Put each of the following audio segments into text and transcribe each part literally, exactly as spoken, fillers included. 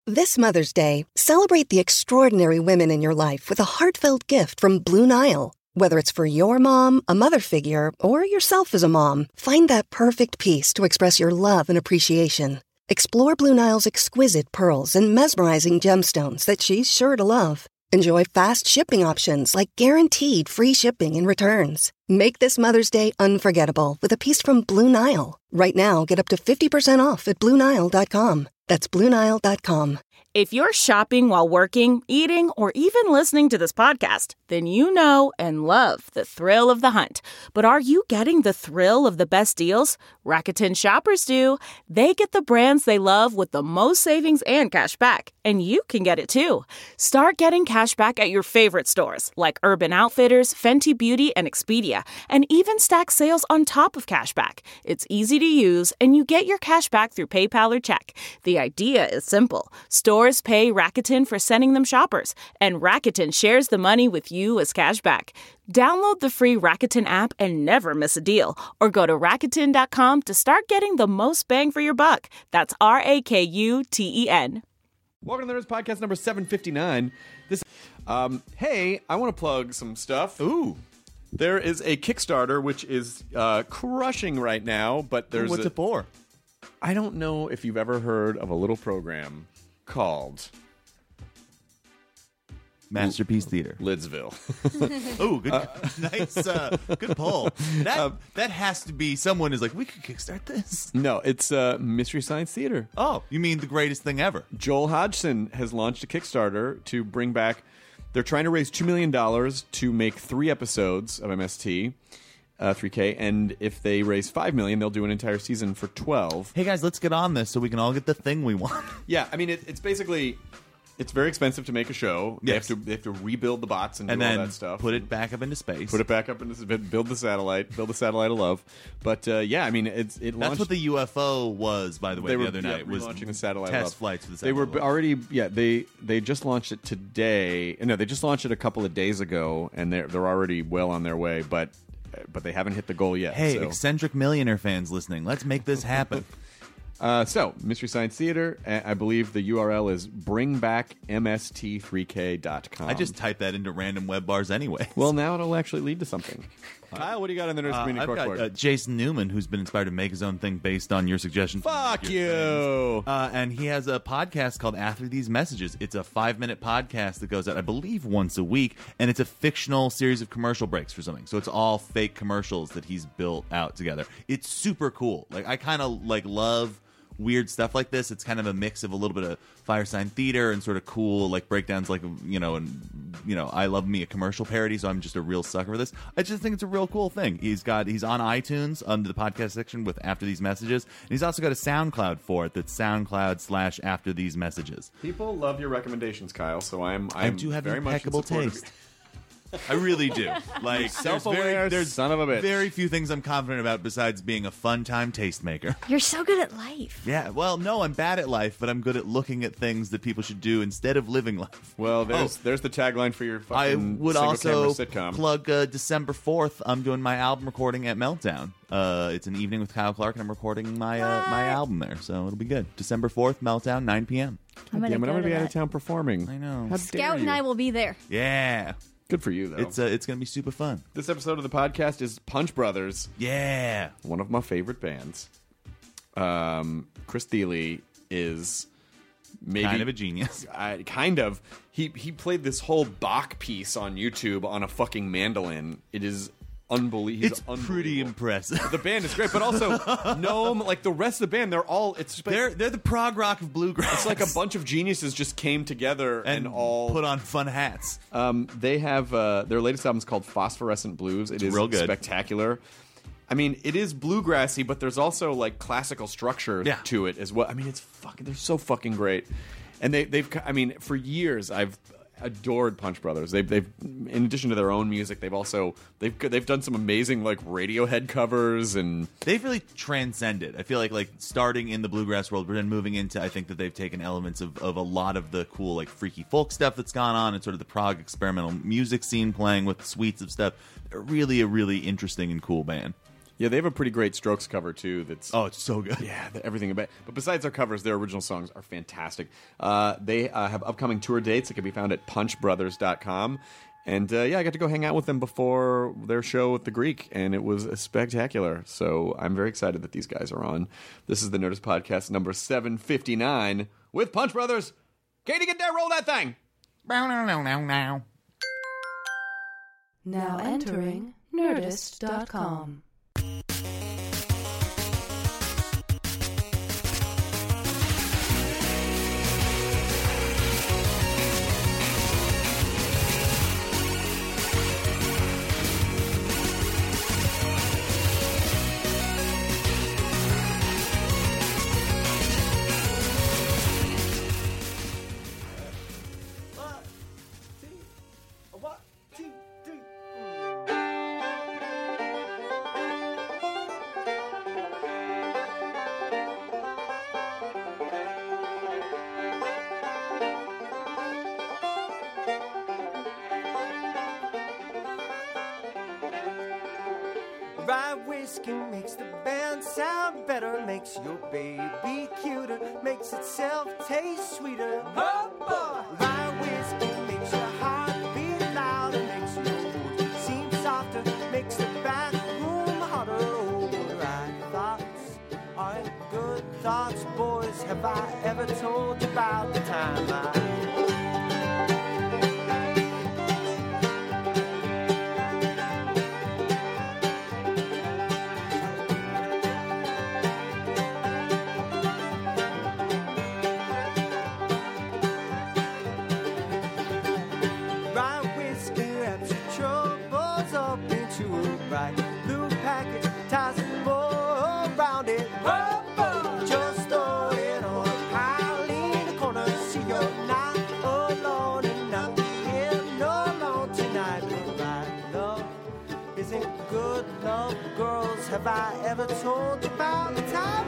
This Mother's Day, celebrate the extraordinary women in your life with a heartfelt gift from Blue Nile. Whether it's for your mom, a mother figure, or yourself as a mom, find that perfect piece to express your love and appreciation. Explore Blue Nile's exquisite pearls and mesmerizing gemstones that she's sure to love. Enjoy fast shipping options like guaranteed free shipping and returns. Make this Mother's Day unforgettable with a piece from Blue Nile. Right now, get up to fifty percent off at Blue Nile dot com. That's Blue Nile dot com. If you're shopping while working, eating, or even listening to this podcast, then you know and love the thrill of the hunt. But are you getting the thrill of the best deals? Rakuten shoppers do. They get the brands they love with the most savings and cash back. And you can get it too. Start getting cash back at your favorite stores like Urban Outfitters, Fenty Beauty, and Expedia, and even stack sales on top of cash back. It's easy to use, and you get your cash back through PayPal or check. The idea is simple. Stores pay Rakuten for sending them shoppers, and Rakuten shares the money with you as cash back. Download the free Rakuten app and never miss a deal, or go to Rakuten dot com to start getting the most bang for your buck. That's R A K U T E N. Welcome to the Nerds Podcast number seven fifty-nine. This, um, hey, I want to plug some stuff. Ooh. There is a Kickstarter which is uh, crushing right now, but there's What's a, it for? I don't know if you've ever heard of a little program called Masterpiece Theater. Lidsville. Oh, good, uh, nice, uh, good poll. That uh, that has to be someone who's like, we could kickstart this. No, it's uh, Mystery Science Theater. Oh, you mean the greatest thing ever? Joel Hodgson has launched a Kickstarter to bring back. They're trying to raise two million dollars to make three episodes of M S T. Uh, three K, and if they raise five million dollars, they'll do an entire season for twelve. Hey guys, let's get on this so we can all get the thing we want. Yeah, I mean, it, it's basically, it's very expensive to make a show. They Yes. have to they have to rebuild the bots and, And do then all that stuff. put it back up into space. Put it back up into build the satellite, build the satellite of love. But uh, yeah, I mean, it's it. That's launched, what the U F O was, by the way, they the were other yeah, night. Was launching the satellite test of love. flights for the They satellite. were of love. already yeah they they just launched it today. No, they just launched it a couple of days ago, and they're they're already well on their way. But but they haven't hit the goal yet. Hey, so. eccentric millionaire fans listening, let's make this happen. Uh, so, Mystery Science Theater, I believe the U R L is bring back M S T three K dot com. I just typed that into random web bars anyway. Well, now it'll actually lead to something. Kyle, what do you got on the Nerds Uh, Community I've got Corkboard? uh, Jason Newman, who's been inspired to make his own thing based on your suggestion. Fuck Your you! things. Uh, and he has a podcast called After These Messages. It's a five-minute podcast that goes out, I believe, once a week, and it's a fictional series of commercial breaks for something. So it's all fake commercials that he's built out together. It's super cool. Like I kind of like love weird stuff like this. It's kind of a mix of a little bit of Firesign Theater and sort of cool like breakdowns, like, you know, and you know, I love me a commercial parody, so I'm just a real sucker for this. I just think it's a real cool thing. He's got he's on iTunes under the podcast section with After These Messages, and he's also got a SoundCloud for it. That's SoundCloud slash After These Messages. People love your recommendations, Kyle. So I'm, I'm I do have very much in impeccable support of taste. you. I really do. Like, there's Self-aware very, there's son of a bitch. very few things I'm confident about besides being a fun time tastemaker. You're so good at life. Yeah, well, no, I'm bad at life, but I'm good at looking at things that people should do instead of living life. Well, there's Oh. there's the tagline for your fucking I would single-camera also sitcom. plug uh, December fourth. I'm doing my album recording at Meltdown. Uh, it's an evening with Kyle Clark, and I'm recording my uh, my album there, so it'll be good. December fourth, Meltdown, nine p.m. I'm gonna Damn it, go I'm gonna to be out of that. town performing. I know. How dare Scout and you. I will be there. Yeah, Good for you, though. it's uh, it's gonna be super fun. This episode of the podcast is Punch Brothers, Yeah, one of my favorite bands. Um, Chris Thiele is maybe kind of a genius. I, kind of. He he played this whole Bach piece on YouTube on a fucking mandolin. It is unbelievable. It's pretty impressive. The band is great, but also Gnome, like the rest of the band, they're all. It's just like, They're they're the prog rock of bluegrass. it's like a bunch of geniuses just came together and, and all put on fun hats. Um, they have uh, their latest album is called Phosphorescent Blues. It is real good. spectacular. I mean, it is bluegrassy, but there's also like classical structure Yeah. to it as well. I mean, it's fucking. They're so fucking great, and they they've. I mean, for years I've adored Punch Brothers. They've they've in addition to their own music, they've also they've they've done some amazing like Radiohead covers and They've really transcended. I feel like like starting in the bluegrass world, but then moving into, I think that they've taken elements of, of a lot of the cool like freaky folk stuff that's gone on and sort of the prog experimental music scene playing with suites of stuff. They're really a really interesting and cool band. Yeah, they have a pretty great Strokes cover too. That's Oh, it's so good. yeah, the- everything about. But besides their covers, their original songs are fantastic. Uh, they uh, have upcoming tour dates that can be found at punch brothers dot com. And uh, yeah, I got to go hang out with them before their show at the Greek, and it was spectacular. So I'm very excited that these guys are on. This is the Nerdist Podcast number seven fifty-nine with Punch Brothers. Katie, get there, roll that thing. Now entering Nerdist dot com. Rye whiskey makes the band sound better, makes your baby cuter, makes itself taste sweeter. Oh boy! Rye whiskey makes your heart beat louder, makes your mood seem softer, makes the back room hotter. Oh, right thoughts are good thoughts, boys. Have I ever told you about the time I... Have I ever told you about the time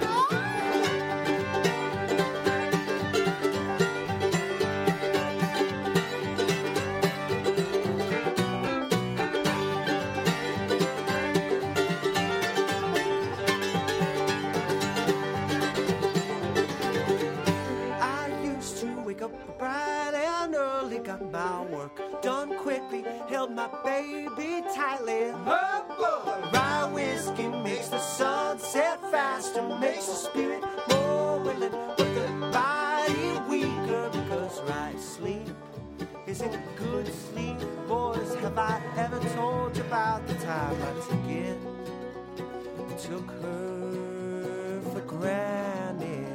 I used to wake up bright and early, got my work done quickly, held my baby tightly. Oh, rye whiskey makes the sun set faster, makes the spirit more willing, but the body weaker, because right sleep isn't good sleep. Boys, have I ever told you about the time I took it, took her for granted?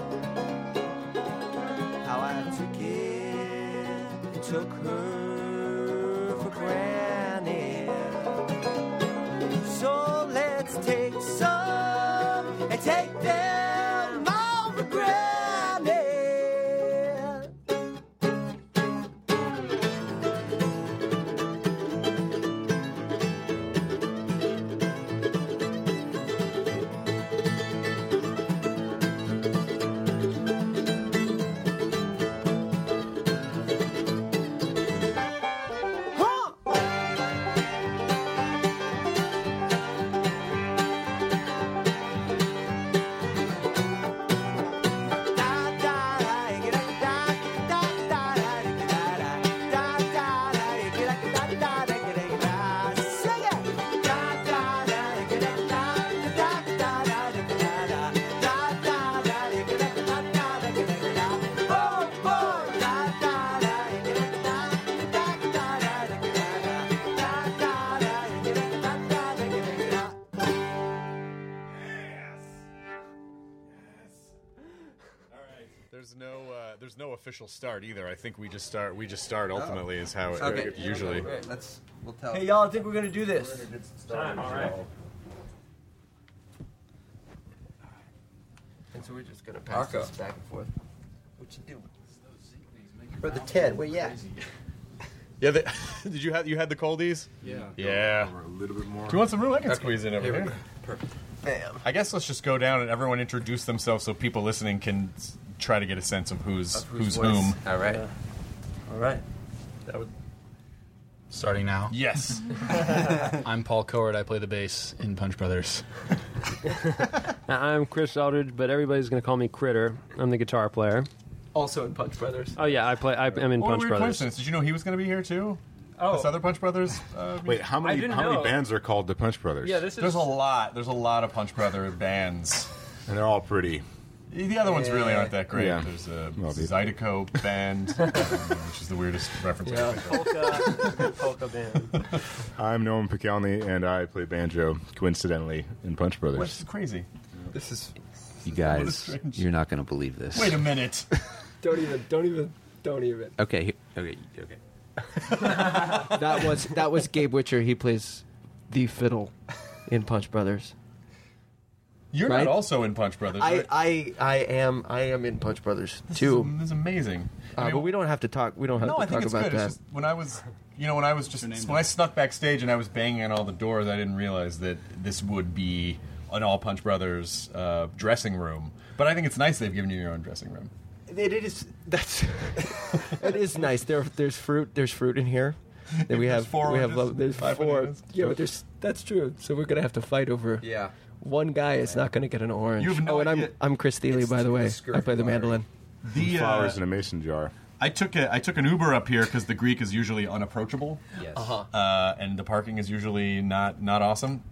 How I took it, took her for granted. So let's take some and take them all for granted. There's no uh, there's no official start either. I think we just start we just start ultimately is how it Okay. usually. Okay, great. Let's we'll tell. Hey, y'all, I think we're gonna do this. Time, all right. And so we're just gonna pass Arco. this back and forth. What you doing? Brother Ted, where you at? Yeah, they, did you have you had the coldies? Yeah. Yeah. A little bit more. Do you want some room? I can squeeze in over Here we here. go. Perfect. Bam. I guess let's just go down and everyone introduce themselves so people listening can s- try to get a sense of who's Of who's whose voice? whom. All right. All right. That would. Starting now. Yes. I'm Paul Coward. I play the bass in Punch Brothers. I'm Chris Eldridge, but everybody's going to call me Critter. I'm the guitar player. Also in Punch Brothers. Oh yeah, I play. I am in What a Punch weird Brothers. coincidence. Did you know he was going to be here too? Oh. This other Punch Brothers. Uh, Wait, how many didn't how know. many bands are called the Punch Brothers? Yeah, this is. There's a lot. There's a lot of Punch Brother bands. and they're all pretty. The other ones really aren't that great. Yeah. There's a Well, they- Zydeco band, um, which is the weirdest reference. Yeah, I can think of. polka, polka band. I'm Noam Pikelny, and I play banjo, coincidentally, in Punch Brothers. Which is crazy. This is You What guys, is strange? you're not going to believe this. Wait a minute. don't even don't even don't even. Okay, he- okay, okay. That was that was Gabe Witcher. He plays the fiddle in Punch Brothers. You're Right? not also in Punch Brothers, I, right? I I am I am in Punch Brothers This too. is, this is amazing. Uh, I mean, but we don't have to talk. We don't have no, to I think talk it's about good. that. It's just, when I was, you know, when I was just when I snuck backstage and I was banging on all the doors, I didn't realize that this would be an all Punch Brothers uh, dressing room. But I think it's nice they've given you your own dressing room. It is that's it is nice. There there's fruit. There's fruit in here. That we There's have four we have oranges, lo- there's five four. bananas. Yeah, but there's that's true. So we're gonna have to fight over. Yeah. One guy is not going to get an orange. You have no oh, and idea. I'm I'm Chris Thiele, It's by the too way. skirt I play the lottery. mandolin. The Flowers uh, in a mason jar. I took a I took an Uber up here because the Greek is usually unapproachable. Yes. Uh-huh. uh, and the parking is usually not not awesome.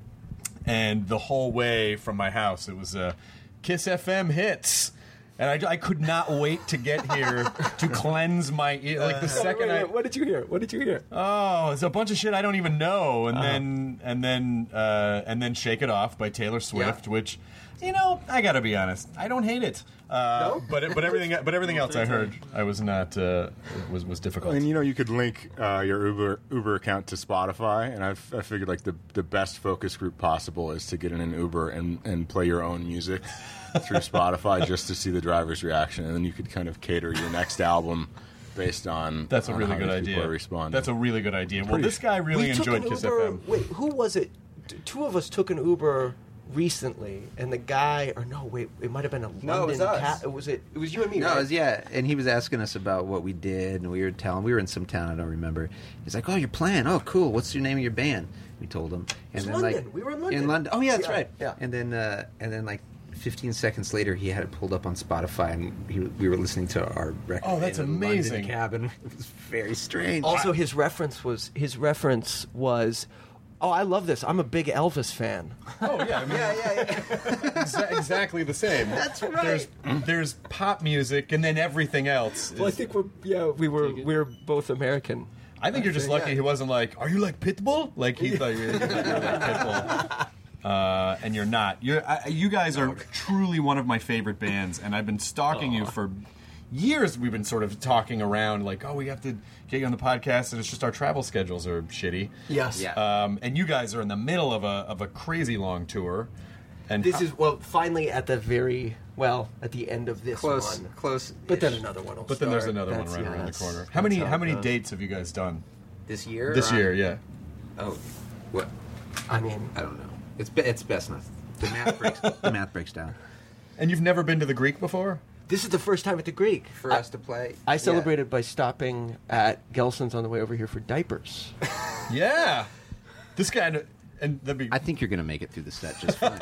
And the whole way from my house, it was uh, Kiss F M hits, and I, I could not wait to get here to cleanse my ear. Like the second I, what did you hear? What did you hear? oh, it's a bunch of shit I don't even know, and then and then uh, and then Shake It Off by Taylor Swift, which. You know, I gotta be honest. I don't hate it, uh, No? but it, but everything but everything else I heard, I was not uh, was was difficult. And you know, you could link uh, your Uber Uber account to Spotify, and I, f- I figured like the the best focus group possible is to get in an Uber and, and play your own music through Spotify just to see the driver's reaction, and then you could kind of cater your next album based on. That's a on really how good these people idea. are responding. That's a really good idea. Well, Pretty- this guy really we took enjoyed an Kiss Uber, F M. Wait, who was it? T- Two of us took an Uber recently, and the guy, or no, wait, it might have been a London No, it was us. cat. Was it? It was you and me. No, right? it was, yeah, and he was asking us about what we did, and we were telling. We were in some town I don't remember. He's like, "Oh, you're playing? Oh, cool. What's your name of your band?" We told him, and was then London. like We were in London. In London. Oh, yeah, that's Yeah, right. yeah. And then, uh, and then like fifteen seconds later, he had it pulled up on Spotify, and he, we were listening to our record. Oh, that's in a London amazing. cabin. It was very strange. Also, his reference was his reference was, "Oh, I love this. I'm a big Elvis fan." Oh yeah, I mean, Yeah, yeah, yeah. exa- exactly the same. That's right. There's there's pop music and then everything else. Well, I is- think we're yeah we were we were both American. I think you're just lucky he wasn't like, "Are you like Pitbull?" Like he thought you were, you were like Pitbull. Uh, and you're not. You're, I, you guys are truly one of my favorite bands, and I've been stalking you for years. We've been sort of talking around, like, "Oh, we have to get you on the podcast," and it's just our travel schedules are shitty. Yes. Yeah. Um, and you guys are in the middle of a of a crazy long tour. And This is well, finally at the very well at the end of this Close, one. close. But then another one will But then there's start. another one That's- right yeah, around the that's- corner. that's How many how how it many goes. dates have you guys done This year? this or- year? Yeah. oh, what? I mean, I don't know. It's be, it's best not. The math breaks. the math breaks down. And you've never been to the Greek before? this is the first time at the Greek For us to play. I Yeah. celebrated by stopping at Gelson's on the way over here for diapers. Yeah. This guy and that'd be. I think you're going to make it through the set just fine.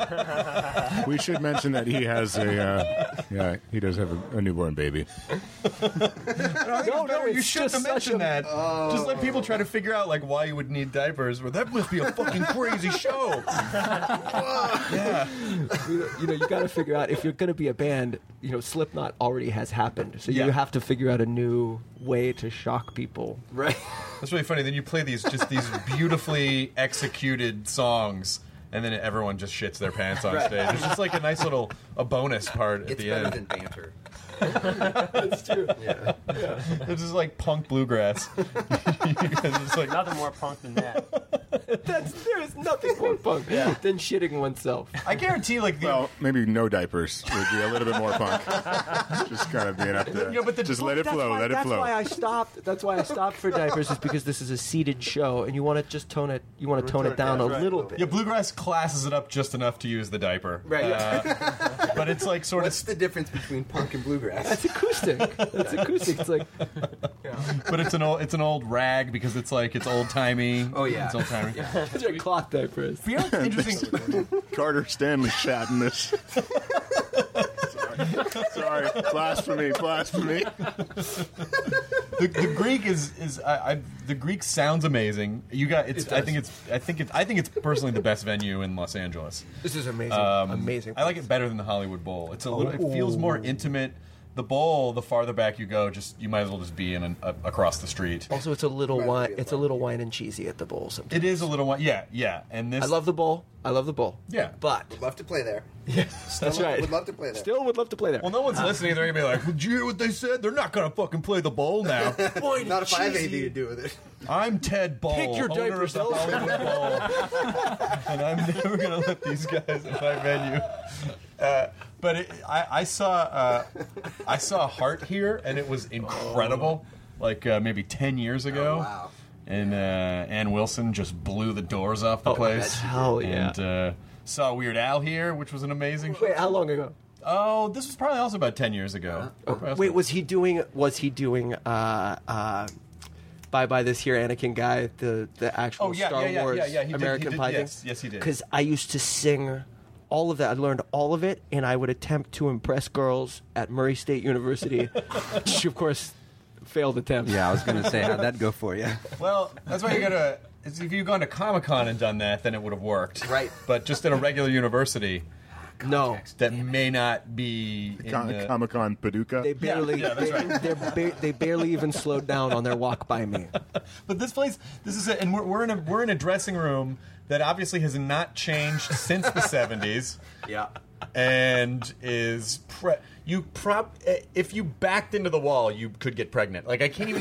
We should mention that he has a uh, yeah he does have a, a newborn baby. no, no, you it's shouldn't just have such mentioned a- that. Just let people try to figure out like why you would need diapers. But that must be a fucking crazy show. yeah. you know, you got to figure out if you're going to be a band. You know, Slipknot already has happened, so Yeah. you have to figure out a new way to shock people. Right. That's really funny. Then you play these just these beautifully executed songs, and then everyone just shits their pants on stage. It's just like a nice little a bonus part at It's the better end. than banter. That's true. Yeah. It's just like punk bluegrass. You guys are just like Nothing more punk than that. That's there is nothing more punk than shitting oneself. I guarantee, like the Well, maybe no diapers would be a little bit more punk. Just kind of being up there. Yeah, but the- just let it That's flow, why, let it that's flow. why I stopped. That's why I stopped for diapers, is because this is a seated show, and you want to just tone it. You want to tone it down a little bit. yeah, bluegrass classes it up just enough to use the diaper. Right. Uh, but it's like sort What's of the difference between punk and bluegrass? That's acoustic. That's acoustic. It's like but it's an old it's an old rag because it's like it's old timey. Oh yeah, it's old timey. Those are cloth diapers. You know what's interesting? Carter Stanley shat in this. Sorry, blasphemy, blasphemy. the, the Greek is is I, I the Greek sounds amazing. You got it's. It I does. think it's. I think it's. I think it's personally the best venue in Los Angeles. This is amazing. Um, amazing. I like it better than the Hollywood Bowl. It's a little. It feels Oh. more intimate. The bowl, the farther back you go, just you might as well just be in an, a, across the street. Also, it's a little wine. It's a little wine and cheesy at the bowl. Sometimes. It is a little one. Yeah, yeah. And this. I love the bowl. I love the bowl. Yeah, but would love to play there. Yeah, Still that's would- right. would love to play there. Still would love to play there. Well, no one's listening. They're gonna be like, "Did you hear what they said? They're not gonna fucking play the bowl now." Not if I have anything to do with it. I'm Ted Bowl, Pick your owner diapers of the elsewhere. Hollywood Bowl, and I'm never gonna let these guys in my venue. Uh, but it, I, I saw uh, I saw Heart here, and it was incredible. Like uh, maybe ten years ago. Oh, wow. And uh, Ann Wilson just blew the doors off the Oh, place. hell yeah. And uh, saw Weird Al here, which was an amazing show. Wait, how long ago? Oh, this was probably also about ten years ago. Probably also- Wait, was he doing? Was he doing? Uh, uh, Bye bye, this here Anakin guy, the the actual Oh, yeah, Star yeah, yeah, Wars yeah, yeah, he did- American he did- Pie yes, thing? yes, he did. Because I used to sing all of that. I learned all of it, and I would attempt to impress girls at Murray State University, which of course failed attempt. Yeah, I was going to say, how'd that go for you? Well, that's why you gotta. If you'd gone to Comic Con and done that, then it would have worked. Right. But just at a regular university, No, that may not be in the, Comic Con Paducah. they barely. yeah, that's they, right. they're ba- they barely even slowed down on their walk by me. But this place, this is, a, and we're, we're in a we're in a dressing room that obviously has not changed since the seventies, Yeah. and is pre- you prop if you backed into the wall, you could get pregnant. Like I can't even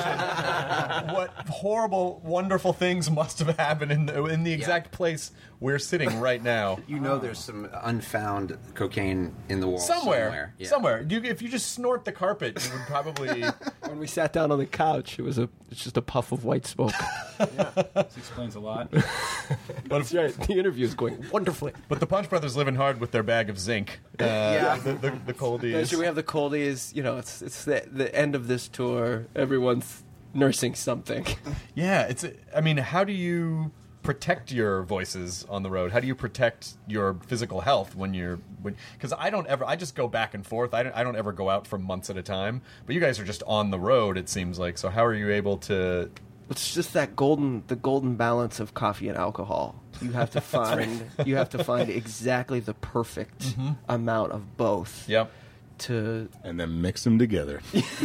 imagine what horrible, wonderful things must have happened in the, in the exact place we're sitting right now. You know there's some unfound cocaine in the wall Somewhere, somewhere. Yeah. somewhere. You, if you just snort the carpet, you would probably. When we sat down on the couch, it was a it's just a puff of white smoke. This explains a lot. That's right. The interview is going wonderfully. But the Punch Brothers living hard with their bag of zinc. Uh, Yeah. the, the, the coldies. Should we have the coldies? You know, it's it's the, the end of this tour. Everyone's nursing something. Yeah, it's. I mean, how do you protect your voices on the road? How do you protect your physical health when you're when? Because I don't ever. I just go back and forth. I don't. I don't ever go out for months at a time. But you guys are just on the road. It seems like. So how are you able to? It's just that golden the golden balance of coffee and alcohol. You have to find you have to find exactly the perfect Mm-hmm. amount of both. Yep. To and then mix them together.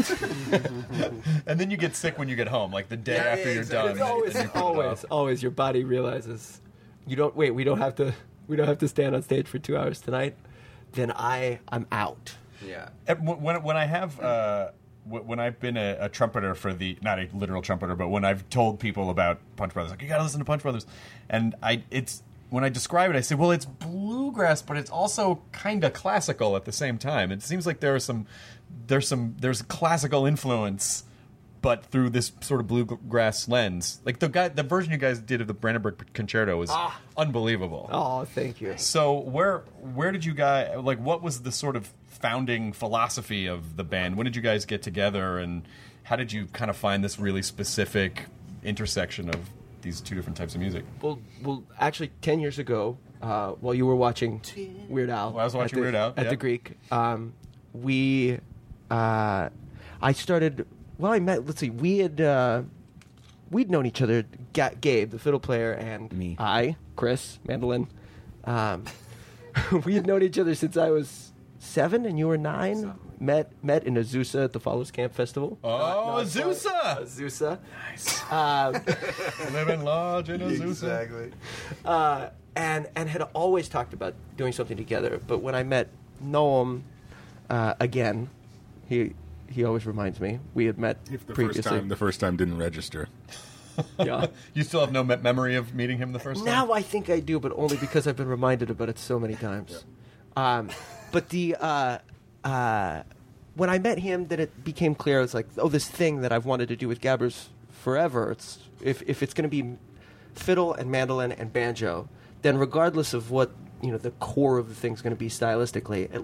And then you get sick when you get home, like the day Yeah, after yeah, you're exactly. done. It's always, and you put it always, off. always, your body realizes you don't wait. We don't have to. We don't have to stand on stage for two hours tonight. Then I, I'm out. Yeah. And w- When when I have uh, w- when I've been a, a trumpeter for the not a literal trumpeter, but when I've told people about Punch Brothers, like you got to listen to Punch Brothers, and I it's when I describe it, I say, well, it's bluegrass, but it's also kind of classical at the same time. It seems like there are some there's some there's classical influence, but through this sort of bluegrass lens. Like the guy, the version you guys did of the Brandenburg Concerto was Ah. unbelievable. Oh, thank you. So where where did you guys like? What was the sort of founding philosophy of the band? When did you guys get together, and how did you kind of find this really specific intersection of these two different types of music? Well, well, actually, ten years ago, uh, while you were watching Weird Al, Well, I was watching at the, Weird Al, at yeah. the Greek, um, we, uh, I started. Well, I met. Let's see, we had uh, we'd known each other. Ga- Gabe, the fiddle player, and Me. I, Chris, mandolin. Um, we had known each other since I was seven, and you were nine. Met met in Azusa at the Follows Camp Festival. Oh, Azusa! Azusa. Nice. Um, Living large in Azusa. Exactly. uh, and and had always talked about doing something together. But when I met Noam uh, again, he he always reminds me we had met If the previously. first time, the first time didn't register. Yeah. You still have no me- memory of meeting him the first time? Now I think I do, but only because I've been reminded about it so many times. Um, but the uh, uh, when I met him, then it became clear. It's like, oh, this thing that I've wanted to do with Gabbers forever. It's if if it's going to be fiddle and mandolin and banjo, then regardless of what you know the core of the thing's going to be stylistically, at least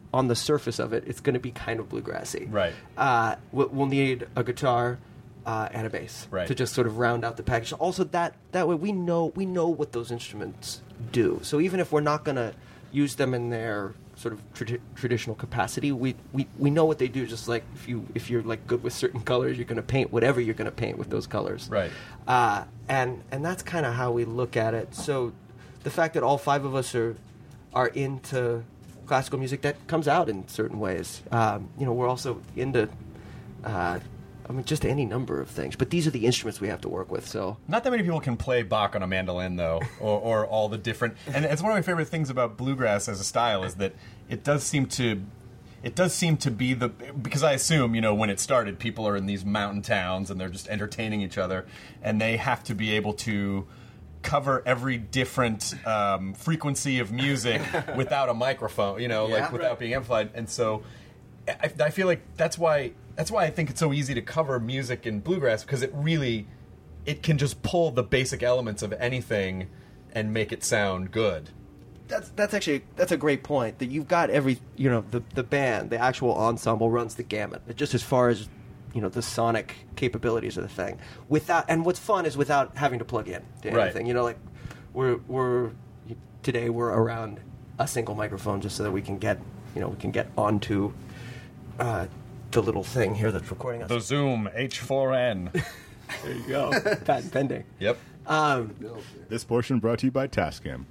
on the surface of it, it's going to be kind of bluegrassy. Right. Uh, we'll, we'll need a guitar uh, and a bass Right. to just sort of round out the package. Also, that that way we know we know what those instruments do. So even if we're not going to use them in their sort of tradi- traditional capacity, we, we we know what they do. Just like if you if you're like good with certain colors, you're going to paint whatever you're going to paint with those colors. Right. Uh, and and that's kind of how we look at it. So the fact that all five of us are are into classical music, that comes out in certain ways. Um, you know, we're also into. Uh, I mean, just any number of things. But these are the instruments we have to work with, so... Not that many people can play Bach on a mandolin, though, or, or all the different... And it's one of my favorite things about bluegrass as a style is that it does seem to... It does seem to be the... Because I assume, you know, when it started, people are in these mountain towns and they're just entertaining each other, and they have to be able to cover every different um, frequency of music without a microphone, you know, Yeah. like without being amplified. And so I, I feel like that's why... That's why I think it's so easy to cover music in bluegrass, because it really, it can just pull the basic elements of anything and make it sound good. That's that's actually that's a great point. That you've got every you know the the band, the actual ensemble runs the gamut, just as far as you know the sonic capabilities of the thing. Without and what's fun is without having to plug in to Right. anything. You know, like we're we're today we're around a single microphone just so that we can get you know we can get onto uh, the little thing here that's recording us. The Zoom H four N. There you go. Patent pending. Yep. Um, This portion brought to you by Tascam.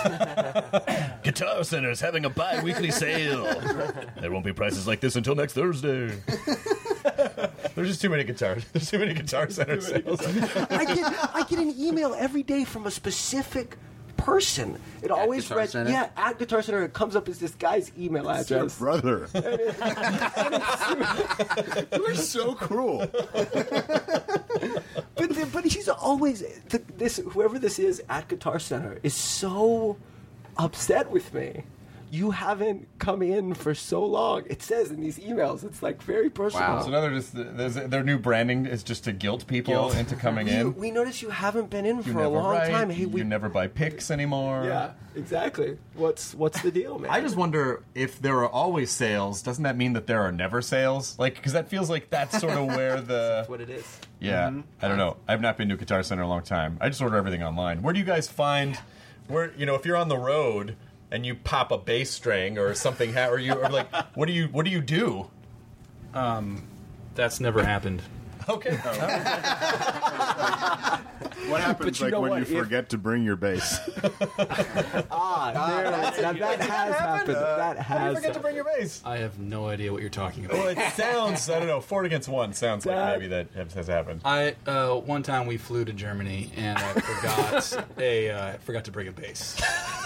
Guitar Center is having a bi-weekly sale. There won't be prices like this until next Thursday. There's just too many guitars. There's too many Guitar Center sales. I get I get an email every day from a specific person. It always Guitar read Center? yeah at Guitar Center. It comes up as this guy's email It's your address. brother. You are so cruel. But the, but he's always th- this whoever this is at Guitar Center is so upset with me. You haven't come in for so long. It says in these emails. It's like very personal. So now they're just there's, their new branding is just to guilt people Guilt. into coming we, in. we notice you haven't been in You for a never long write, time. Hey, you we never buy picks anymore. yeah, exactly. What's what's the deal, man? I just wonder if there are always sales. Doesn't that mean that there are never sales? Like, because that feels like that's sort of where the That's what it is. yeah. I don't know. I've not been to a Guitar Center in a long time. I just order everything online. Where do you guys find? Where you know if you're on the road and you pop a bass string or something, ha- or you or like what do you what do you do? Um, that's never happened. Okay. What happens But you like know when what? you If- forget to bring your bass? Ah, there, now that has happened. That How do you has. forget to bring your bass? I have no idea what you're talking about. Well, it sounds I don't know. Four against one sounds like That- maybe that has, has happened. I uh, one time we flew to Germany and I forgot a uh, forgot to bring a bass.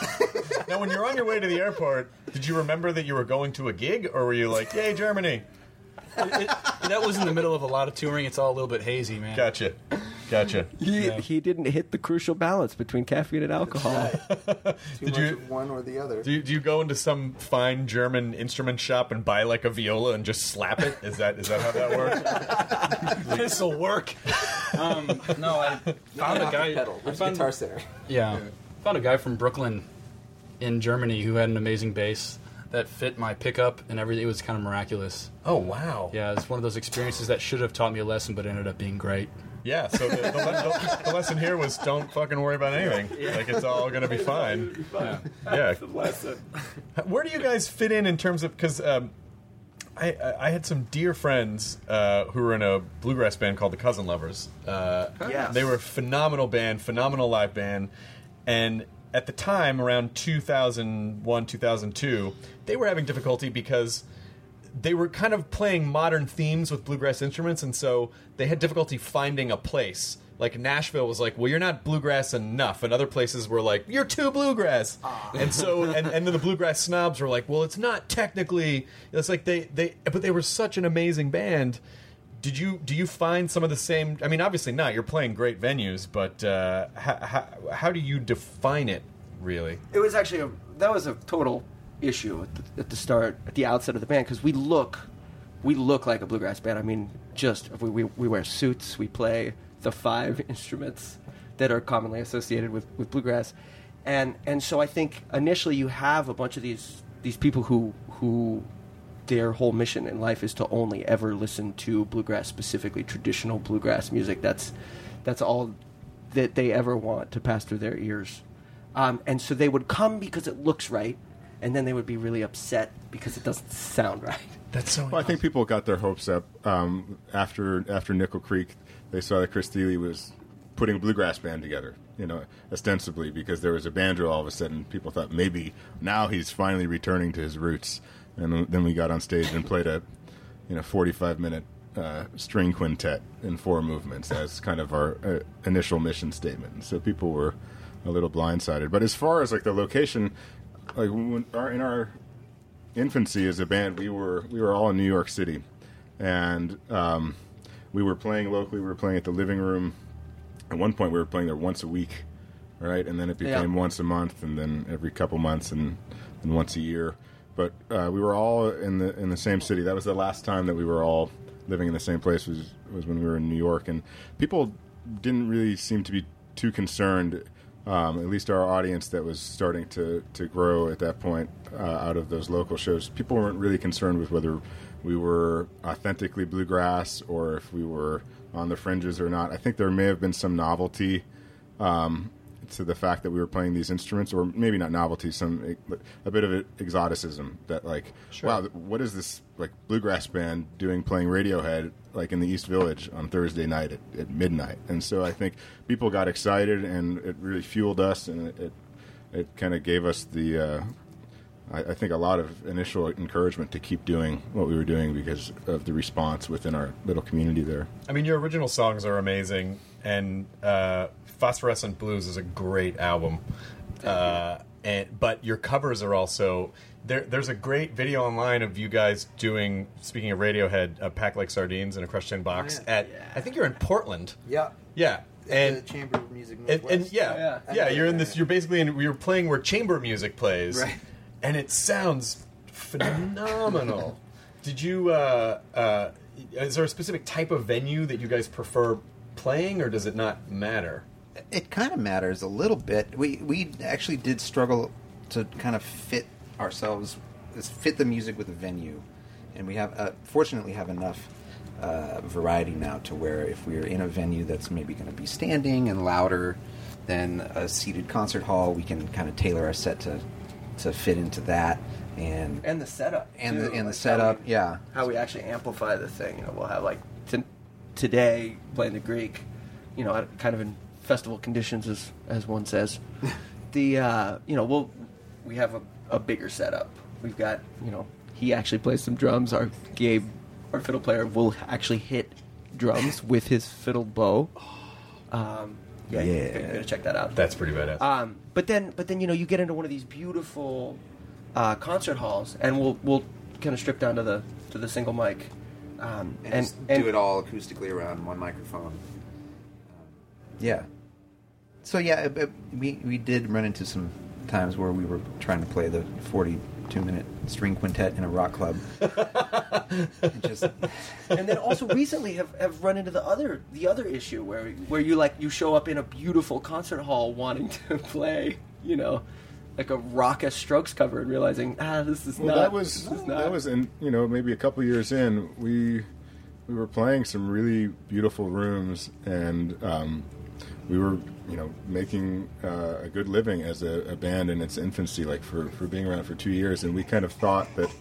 Now, when you're on your way to the airport, did you remember that you were going to a gig, or were you like, "Yay, Germany"? It, it, that was in the middle of a lot of touring. It's all a little bit hazy, man. Gotcha, gotcha. He, Yeah. he didn't hit the crucial balance between caffeine and alcohol. Too Did much you- of one or the other. Do you, do you go into some fine German instrument shop and buy like a viola and just slap it? Is that is that how that works? This will work. Um, no, I found a guy. Pedal. I Where's found, Guitar Center? yeah, found a guy from Brooklyn in Germany who had an amazing bass that fit my pickup and everything. It was kind of miraculous. Oh wow! Yeah, it's one of those experiences that should have taught me a lesson, but ended up being great. Yeah. So the, the, the, the lesson here was don't fucking worry about anything. Like it's all gonna be fine. Yeah. Yeah. Lesson. Where do you guys fit in in terms of because um, I I had some dear friends uh, who were in a bluegrass band called the Cousin Lovers. Uh, Yes. They were a phenomenal band, phenomenal live band, and at the time around two thousand one, two thousand two, they were having difficulty because they were kind of playing modern themes with bluegrass instruments, and so they had difficulty finding a place. Like Nashville was like, well, you're not bluegrass enough, and other places were like, you're too bluegrass. And so, and, and then the bluegrass snobs were like, well, it's not technically. It's like they, they, but they were such an amazing band. Did you do you find some of the same? I mean, obviously not. You're playing great venues, but uh, how, how how do you define it really? It was actually a that was a total issue at the, at the start, at the outset of the band, because we look, we look like a bluegrass band. I mean, just we, we we wear suits, we play the five instruments that are commonly associated with, with bluegrass, and and so I think initially you have a bunch of these these people who who their whole mission in life is to only ever listen to bluegrass, specifically traditional bluegrass music. That's that's all that they ever want to pass through their ears. Um, and so they would come because it looks right, and then they would be really upset because it doesn't sound right. That's so. Well, I think people got their hopes up um, after after Nickel Creek. They saw that Chris Thile was putting a bluegrass band together, you know, ostensibly because there was a banjo. All of a sudden, people thought maybe now he's finally returning to his roots. And then we got on stage and played a, you know, forty-five minute uh, string quintet in four movements as kind of our uh, initial mission statement. So people were a little blindsided. But as far as like the location, like when our, in our infancy as a band, we were we were all in New York City, and um, we were playing locally. We were playing at the Living Room. At one point, we were playing there once a week, right? And then it became Yeah. once a month, and then every couple months, and, and once a year. But uh, we were all in the in the same city. That was the last time that we were all living in the same place. Was was when we were in New York, and people didn't really seem to be too concerned. Um, at least our audience that was starting to, to grow at that point uh, out of those local shows, people weren't really concerned with whether we were authentically bluegrass or if we were on the fringes or not. I think there may have been some novelty um, to the fact that we were playing these instruments, or maybe not novelty, some a bit of exoticism. That like, Sure. wow, what is this like bluegrass band doing playing Radiohead like in the East Village on Thursday night at, at midnight? And so I think people got excited, and it really fueled us, and it it, it kind of gave us the. Uh, I, I think a lot of initial encouragement to keep doing what we were doing because of the response within our little community there. I mean, your original songs are amazing, and uh, Phosphorescent Blues is a great album. Uh, and but your covers are also there. There's a great video online of you guys doing. Speaking of Radiohead, a Pack Like Sardines in a Crushed Tin Box Oh, yeah. at. I think you're in Portland. Yeah. Yeah. At And the Chamber of Music and, Northwest. and yeah, Oh, yeah, you're in this. You're basically in. You're playing where chamber music plays, Right. and it sounds phenomenal. Did you? Uh, uh, is there a specific type of venue that you guys prefer playing, or does it not matter? It kind of matters a little bit. We we actually did struggle to kind of fit ourselves, fit the music with the venue, and we have uh, fortunately have enough uh, variety now to where if we're in a venue that's maybe going to be standing and louder than a seated concert hall, we can kind of tailor our set to to fit into that. And And the setup. And too, the- and the like setup, how we- yeah. How we actually amplify the thing. You know, we'll have like t- today playing the Greek, you know, at- kind of in festival conditions, as as one says. the uh, you know, we'll we have a, a bigger setup. We've got, you know, he actually plays some drums. Our Gabe, our fiddle player, will actually hit drums with his fiddle bow. Um, yeah, Yeah. You gotta check that out. That's pretty badass. Um, but then, but then you know, you get into one of these beautiful uh, concert halls, and we'll we'll kind of strip down to the to the single mic, um, and, and, just and do it all acoustically around one microphone. Um, yeah. So yeah, it, it- we we did run into some times where we were trying to play the forty-two minute string quintet in a rock club. It just and then also recently have, have run into the other the other issue where where you like you show up in a beautiful concert hall wanting to play, you know, like a raucous Strokes cover and realizing ah this is Well, not that was this is not- that was in you know maybe a couple years in we we were playing some really beautiful rooms, and um, we were you know making uh, a good living as a, a band in its infancy, like for, for being around for two years, and we kind of thought that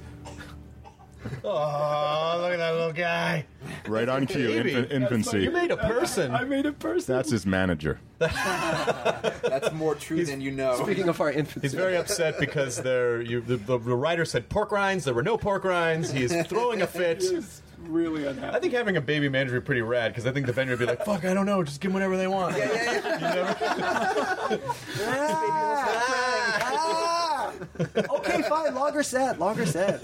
Oh, look at that little guy! right on cue, Baby. infant, infancy. You made a person. I made a person. That's his manager. that's more true than you know. Speaking of our infancy, He's very upset because there you the, the, the writer said pork rinds. There were no pork rinds. He's throwing a fit. He's really unhappy. I think having a baby manager would be pretty rad because I think the venue would be like, "Fuck, I don't know, just give them whatever they want." Yeah, yeah, Okay, fine. Longer set. Longer set.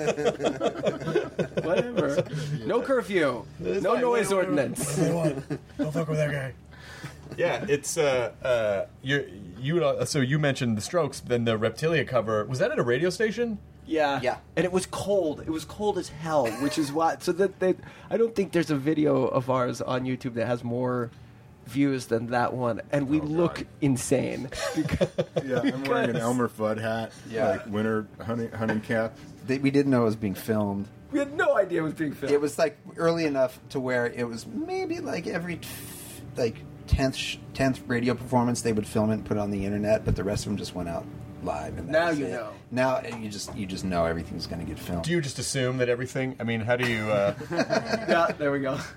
Whatever. No curfew. No noise ordinance. Don't fuck with that guy. Yeah, it's uh, uh, you. You uh, so you mentioned the Strokes, then the Reptilia cover. Was that at a radio station? Yeah. Yeah. And it was cold. It was cold as hell, which is why. So that they, I don't think there's a video of ours on YouTube that has more views than that one, and we look insane. Because, Yeah, I'm wearing an Elmer Fudd hat, Yeah. like winter hunting, hunting cap. They, we didn't know it was being filmed. We had no idea it was being filmed. It was like early enough to where it was maybe like every like tenth sh- tenth radio performance they would film it and put it on the internet, but the rest of them just went out live. And that Now was you it. know. Now you just you just know everything's going to get filmed. Do you just assume that everything? I mean, how do you uh, Yeah, there we go.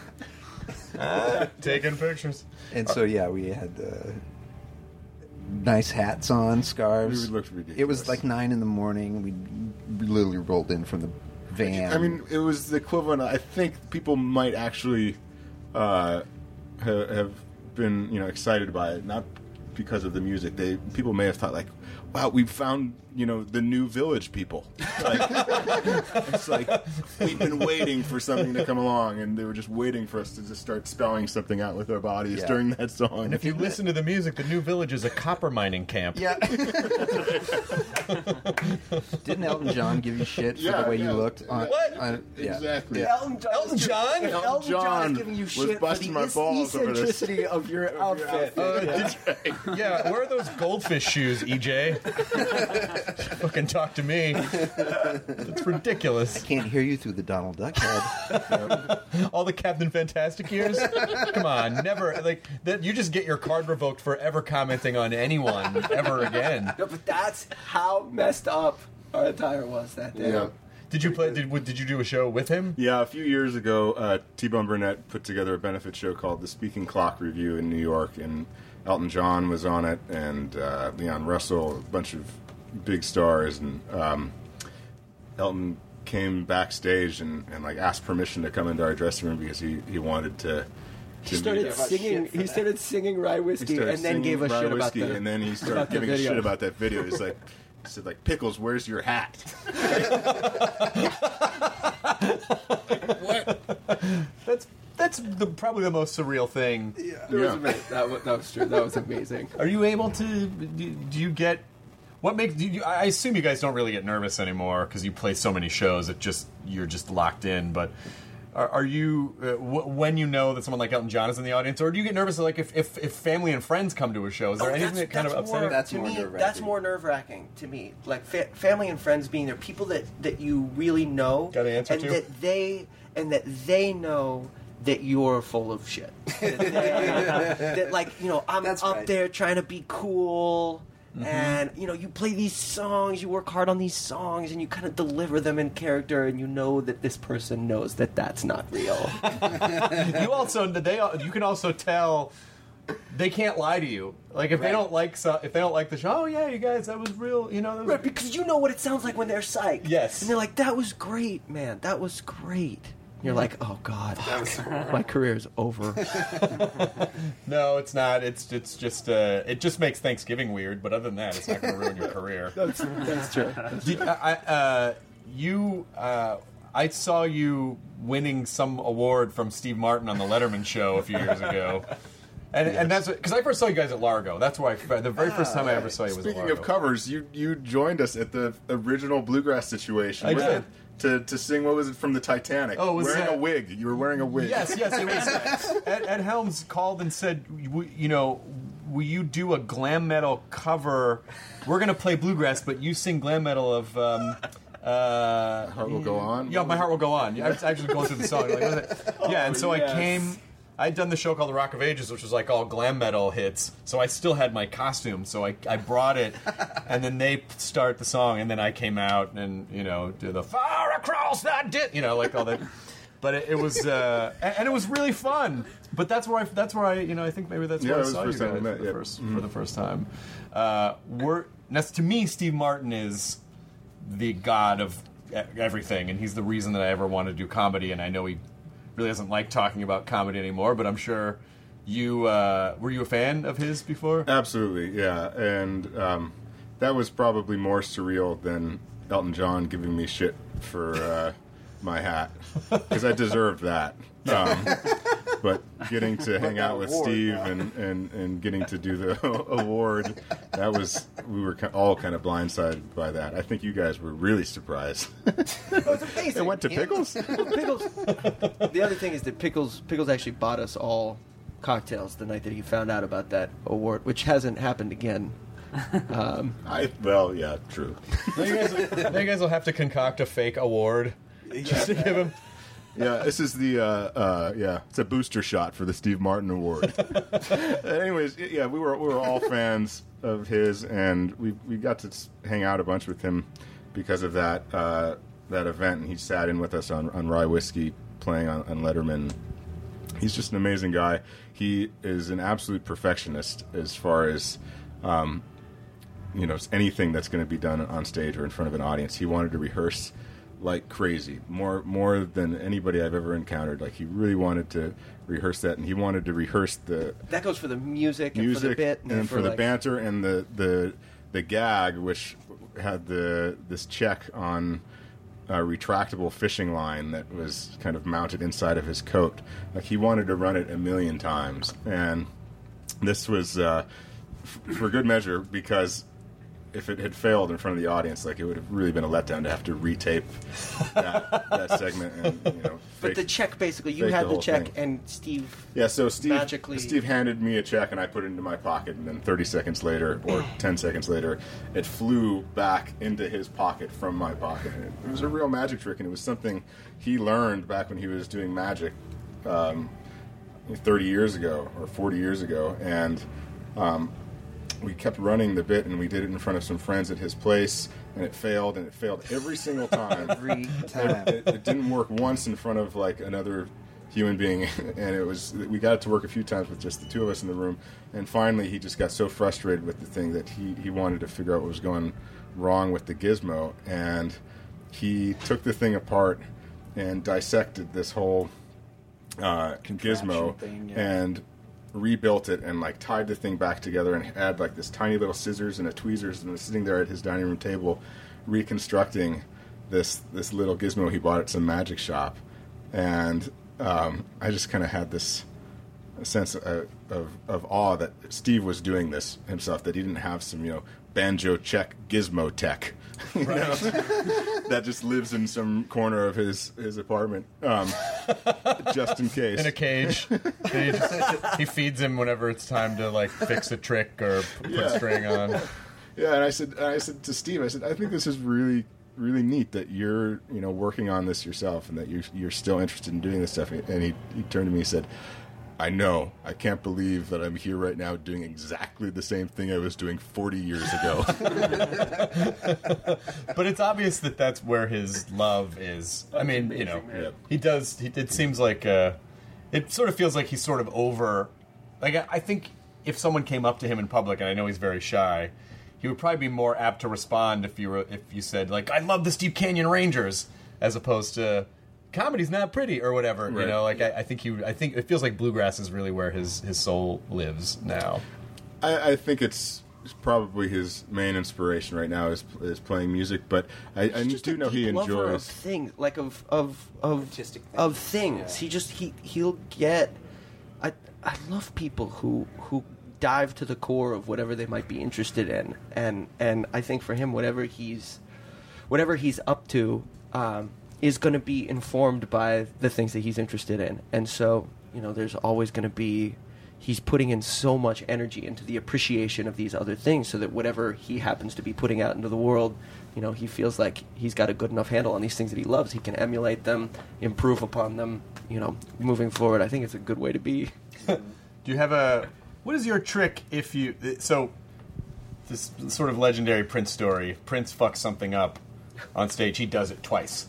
taking pictures? And so yeah, we had uh, nice hats on, scarves. We looked ridiculous. It was like nine in the morning. We literally rolled in from the van. I mean, it was the equivalent. I think people might actually uh, ha- have been, you know, excited by it, not because of the music. They people may have thought like, "Wow, we found, you know, the new Village people." Like, it's like we've been waiting for something to come along, and they were just waiting for us to just start spelling something out with our bodies Yeah. during that song. And if you listen to the music, the New Village is a copper mining camp. Yeah. Didn't Elton John give you shit for Yeah, the way yeah. you looked? On, What? on- yeah. Exactly. Yeah. Elton John, Elton John? Elton, Elton John John is giving you was shit for busting the my balls over this. eccentricity of your outfit. Uh, did you- yeah, where are those goldfish shoes, E J? Fucking talk to me. That's ridiculous. I can't hear you through the Donald Duck head. All the Captain Fantastic years? Come on, never. Like that. You just get your card revoked for ever commenting on anyone ever again. No, but that's how messed up our attire was that day. Yeah. Did you play? Did did you do a show with him? Yeah, a few years ago, uh, T-Bone Burnett put together a benefit show called the Speaking Clock Review in New York, and Elton John was on it, and uh, Leon Russell, a bunch of big stars, and um, Elton came backstage and, and like asked permission to come into our dressing room because he, he wanted to. He to started meet- singing. He started singing Rye he Whiskey, started and then singing gave us Rye shit about Whiskey, the. and then he started about the giving us video. shit about that video. He's like, he said like, Pickles, where's your hat? That's that's the, probably the most surreal thing. It was amazing. That was, that was true. That was amazing. Are you able to? Do, do you get? What makes? Do you, I assume you guys don't really get nervous anymore because you play so many shows. It just you're just locked in. But are, are you uh, w- when you know that someone like Elton John is in the audience, or do you get nervous like if, if, if family and friends come to a show? Is there Oh, anything that's- that kind of that's upset? more- you? That's to more me, nerve-wracking. That's more nerve wracking to me. Like fa- family and friends being there, people that, that you really know, Got an answer and to? that they and that they know that you're full of shit. that, they- that, like you know, I'm That's up right. there trying to be cool. Mm-hmm. And you know, you play these songs, you work hard on these songs, and you kind of deliver them in character, and you know that this person knows that that's not real. You also they you can also tell they can't lie to you. Like if they Right. don't like so, if they don't like the show, oh yeah, you guys, that was real. You know, that was, Right, because you know what it sounds like when they're psyched. Yes. And they're like, that was great, man. That was great. And you're like, oh, God. My career's over. No, it's not. It's it's just uh, it just makes Thanksgiving weird. But other than that, it's not going to ruin your career. That's, that's true. Did, I, uh, you, uh, I saw you winning some award from Steve Martin on the Letterman show a few years ago. And, and that's because I first saw you guys at Largo. That's where I the very first time I ever saw you was at Speaking Largo. of covers, you you joined us at the original Bluegrass situation. I with did. it, To, to sing, what was it, from the Titanic? Oh, was wearing that- a wig. You were wearing a wig. Yes, yes. It was. Ed, Ed Helms called and said, w- you know, will you do a glam metal cover? We're going to play bluegrass, but you sing glam metal of. Um, uh, Heart Will Go On? Yeah, My Heart Will Go On. I was actually going through the song. Like, what is it? Yeah, and so yes. I came. I'd done the show called The Rock of Ages, which was like all glam metal hits. So I still had my costume, so I, I brought it, and then they start the song, and then I came out and you know do the far across that dit, you know, like all that. But it, it was, uh, and, and it was really fun. But that's where I, that's where I, you know, I think maybe that's Yeah, where it I was saw the you first time guys we met, for, the yeah. first, Mhm. for the first time. Uh, we're that's to me, Steve Martin is the god of e- everything, and he's the reason that I ever wanted to do comedy. And I know he really doesn't like talking about comedy anymore, but I'm sure you uh, were you a fan of his before? Absolutely, yeah. And um, that was probably more surreal than Elton John giving me shit for uh, my hat, because I deserved that. Um, but getting to hang out with award, Steve yeah. and, and, and getting to do the award, that was, we were ki- all kind of blindsided by that. I think you guys were really surprised. It was amazing. It went to Pickles? Well, Pickles. The other thing is that Pickles Pickles actually bought us all cocktails the night that he found out about that award, which hasn't happened again. Um, I well, yeah, true. Now you, guys, now you guys will have to concoct a fake award just to give him. Yeah, this is the uh, uh, yeah, it's a booster shot for the Steve Martin Award. Anyways, yeah, we were we were all fans of his, and we we got to hang out a bunch with him because of that uh, that event. And he sat in with us on on Rye Whiskey, playing on, on Letterman. He's just an amazing guy. He is an absolute perfectionist as far as um, you know, anything that's going to be done on stage or in front of an audience. He wanted to rehearse like crazy, more more than anybody I've ever encountered. Like, he really wanted to rehearse that, and he wanted to rehearse the that goes for the music, music and for the bit, and, and for, for the like, banter and the, the the gag, which had the this check on a retractable fishing line that was kind of mounted inside of his coat. Like, he wanted to run it a million times, and this was uh, f- for good measure, because if it had failed in front of the audience, like, it would have really been a letdown to have to retape that, that segment. And, you know, but fake- the check, basically, you fake had the the whole check, thing. and Steve Yeah, so Steve magically Steve handed me a check, and I put it into my pocket, and then thirty seconds later, or ten seconds later, it flew back into his pocket from my pocket. And it, it was a real magic trick, and it was something he learned back when he was doing magic um, thirty years ago, or forty years ago, and um, we kept running the bit, and we did it in front of some friends at his place, and it failed, and it failed every single time. Every time. It, it didn't work once in front of, like, another human being, and it was, we got it to work a few times with just the two of us in the room, and finally he just got so frustrated with the thing that he, he wanted to figure out what was going wrong with the gizmo, and he took the thing apart and dissected this whole uh, gizmo thing, yeah. and rebuilt it, and like tied the thing back together, and had like this tiny little scissors and a tweezers, and was sitting there at his dining room table reconstructing this this little gizmo he bought at some magic shop. And um, I just kind of had this sense of, of of awe that Steve was doing this himself, that he didn't have some, you know, banjo check gizmo tech, you know, that just lives in some corner of his his apartment, um, just in case, in a cage. he, just, he feeds him whenever it's time to, like, fix a trick or put Yeah. string on. Yeah, and I said, and I said to Steve, I said, I think this is really, really neat that you're, you know, working on this yourself, and that you're you're still interested in doing this stuff. And he he turned to me and said, I know. I can't believe that I'm here right now doing exactly the same thing I was doing forty years ago. But it's obvious that that's where his love is. I mean, you know, he does. He, it seems like uh, it sort of feels like he's sort of over. Like, I, I think if someone came up to him in public, and I know he's very shy, he would probably be more apt to respond if you were, if you said, like, I love the Steve Canyon Rangers, as opposed to comedy's not pretty or whatever. Right. You know, like I, I think he. I think it feels like bluegrass is really where his his soul lives now. I, I think it's probably his main inspiration right now is is playing music, but I, I just do a know he deep lover of enjoys. things, like of of of Artistic things. of things. Yeah. He just he he'll get. I I love people who who dive to the core of whatever they might be interested in, and and I think for him, whatever he's whatever he's up to um, is going to be informed by the things that he's interested in, and so, you know, there's always going to be. He's putting in so much energy into the appreciation of these other things, so that whatever he happens to be putting out into the world, you know, he feels like he's got a good enough handle on these things that he loves. He can emulate them, improve upon them, you know, moving forward. I think it's a good way to be. Do you have a... What is your trick if you... So, this sort of legendary Prince story, if Prince fucks something up on stage, he does it twice,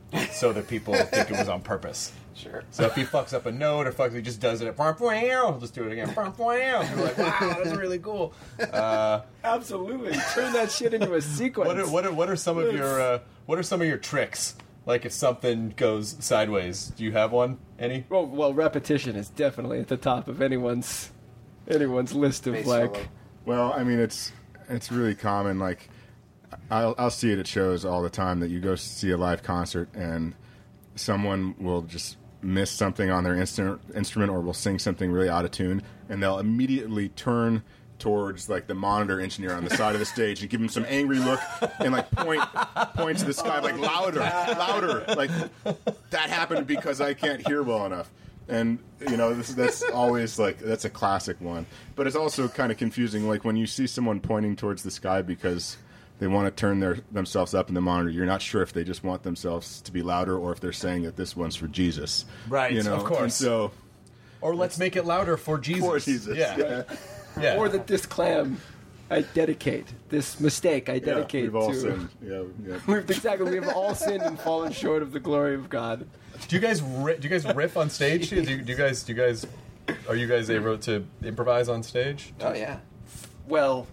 so that people think it was on purpose. Sure. So if he fucks up a note or fucks, he just does it at he'll just do it again. People are like, wow, that's really cool. Uh, Absolutely, turn that shit into a sequence. what are what are what are some of your uh, what are some of your tricks? Like if something goes sideways, do you have one? Any? Well, well, repetition is definitely at the top of anyone's anyone's list of Bass like. solo. Well, I mean, it's it's really common. Like, I'll I'll see it at shows all the time that you go see a live concert and someone will just miss something on their instrument instrument or will sing something really out of tune, and they'll immediately turn towards like the monitor engineer on the side of the stage and give him some angry look and like point point to the sky like louder, louder. Like, that happened because I can't hear well enough. And you know, this, that's always like that's a classic one. But it's also kind of confusing, like when you see someone pointing towards the sky because they want to turn their themselves up in the monitor. You're not sure if they just want themselves to be louder or if they're saying that this one's for Jesus. Right, You know, of course. And so, or let's make it louder for Jesus. For Jesus, Yeah. yeah. Yeah. Or that this clam, I dedicate. This mistake, I dedicate we've all to. sinned. Yeah, yeah. We've, exactly. We have all sinned and fallen short of the glory of God. Do you guys ri- do you guys riff on stage? Do you, do you guys do you guys are you guys able to improvise on stage? Oh yeah. Well,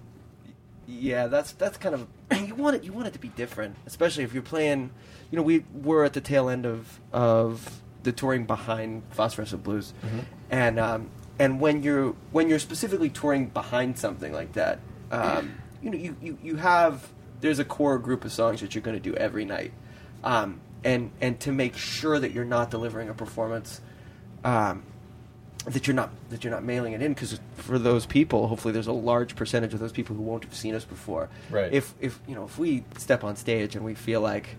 yeah, that's that's kind of you want it. You want it to be different, especially if you're playing. You know, we were at the tail end of of the touring behind Phosphorescent Blues, Mm-hmm. and um, and when you're when you're specifically touring behind something like that, um, you know, you, you, you have there's a core group of songs that you're going to do every night, um, and and to make sure that you're not delivering a performance. Um, that you're not that you're not mailing it in, because for those people, hopefully there's a large percentage of those people who won't have seen us before. Right. If if you know if we step on stage and we feel like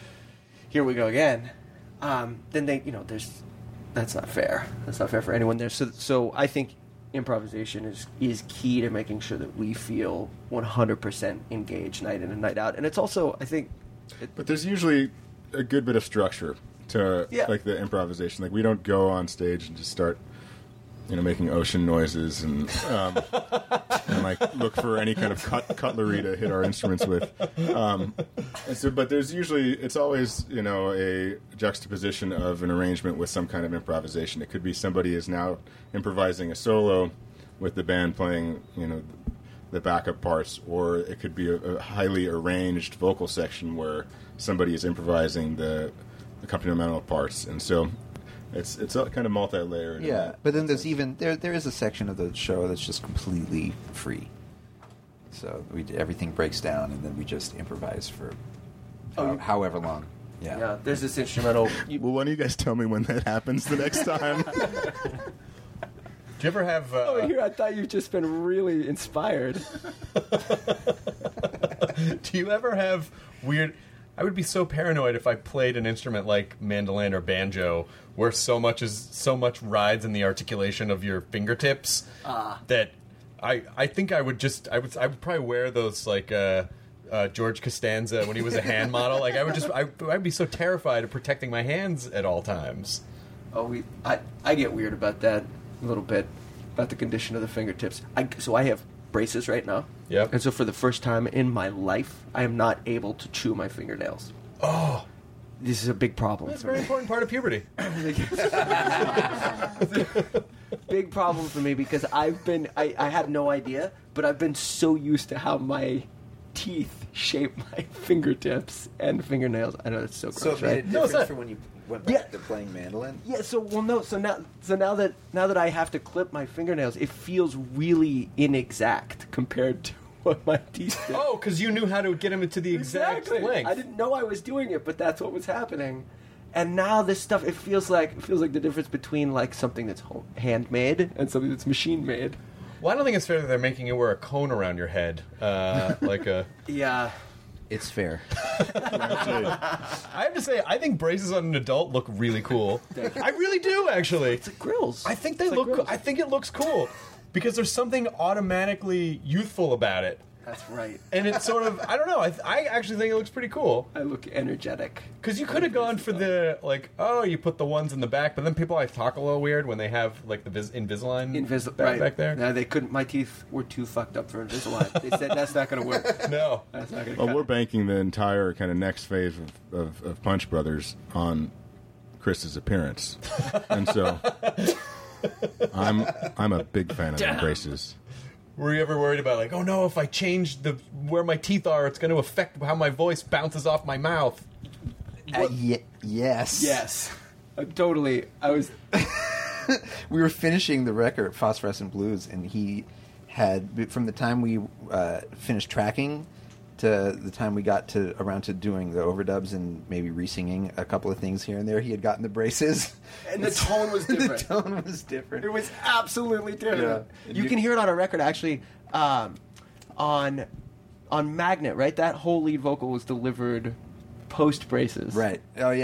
here we go again, um, then they you know there's that's not fair. That's not fair for anyone there. So so I think improvisation is is key to making sure that we feel one hundred percent engaged night in and night out. And it's also I think. It, But there's usually a good bit of structure to Yeah. like the improvisation. Like we don't go on stage and just start, you know, making ocean noises and um, and like look for any kind of cut, cutlery to hit our instruments with. Um, and so, but there's usually it's always you know a juxtaposition of an arrangement with some kind of improvisation. It could be somebody is now improvising a solo with the band playing you know the backup parts, or it could be a, a highly arranged vocal section where somebody is improvising the accompaniment parts, and so. It's it's all kind of multi-layered. Yeah, but then there's even there there is a section of the show that's just completely free. So we everything breaks down, and then we just improvise for Oh, uh, you- however long. Yeah. yeah, there's this instrumental. Well, why don't you guys tell me when that happens the next time? Do you ever have? Uh, Oh, here I thought you've just been really inspired. Do you ever have weird? I would be so paranoid if I played an instrument like mandolin or banjo, where so much is so much rides in the articulation of your fingertips Ah. that I I think I would just I would I would probably wear those like uh, uh, George Costanza when he was a hand model. Like I would just I I'd be so terrified of protecting my hands at all times. Oh, we I I get weird about that a little bit about the condition of the fingertips. I so I have braces right now. Yep. And so for the first time in my life, I am not able to chew my fingernails. Oh, this is a big problem. That's a for very me. important part of puberty. Big problem for me because I've been I, I had no idea, but I've been so used to how my teeth shape my fingertips and fingernails. I know it's so gross. So it made right? it different for when you went back to playing mandolin. Yeah, so well no, so now so now that now that I have to clip my fingernails, it feels really inexact compared to what my teeth do. Oh, because you knew how to get them into the exact Exactly. length. I didn't know I was doing it, but that's what was happening. And now this stuff, it feels like it feels like the difference between like something that's home, handmade and something that's machine made. Well, I don't think it's fair that they're making you wear a cone around your head, uh, like a. Yeah. It's fair. I have to say, I think braces on an adult look really cool. I really do, actually. It's like grills. I think they It's like look. grills. I think it looks cool because there's something automatically youthful about it, That's right. and it's sort of. I don't know. I, I actually think it looks pretty cool. I look energetic. Because you could have gone for the like, oh, you put the ones in the back, but then people always talk a little weird when they have like the vis- Invisalign Invis- back, right. back there. No, they couldn't. My teeth were too fucked up for Invisalign. They said that's not going to work. No, that's not going to. Well, cut we're it. banking the entire kind of next phase of, of, of Punch Brothers on Chris's appearance, and so I'm I'm a big fan of the braces. Were you ever worried about like, oh no, if I change the where my teeth are, it's going to affect how my voice bounces off my mouth? Uh, ye- yes. Yes. Uh, totally. I was. We were finishing the record, Phosphorescent Blues, and he had, from the time we uh, finished tracking to the time we got to around to doing the overdubs and maybe re-singing a couple of things here and there, he had gotten the braces. And the tone was different. The tone was different. It was absolutely different. Yeah. You, You- can hear it on a record actually, um, on on Magnet, right? That whole lead vocal was delivered post braces. Right. Oh, yeah.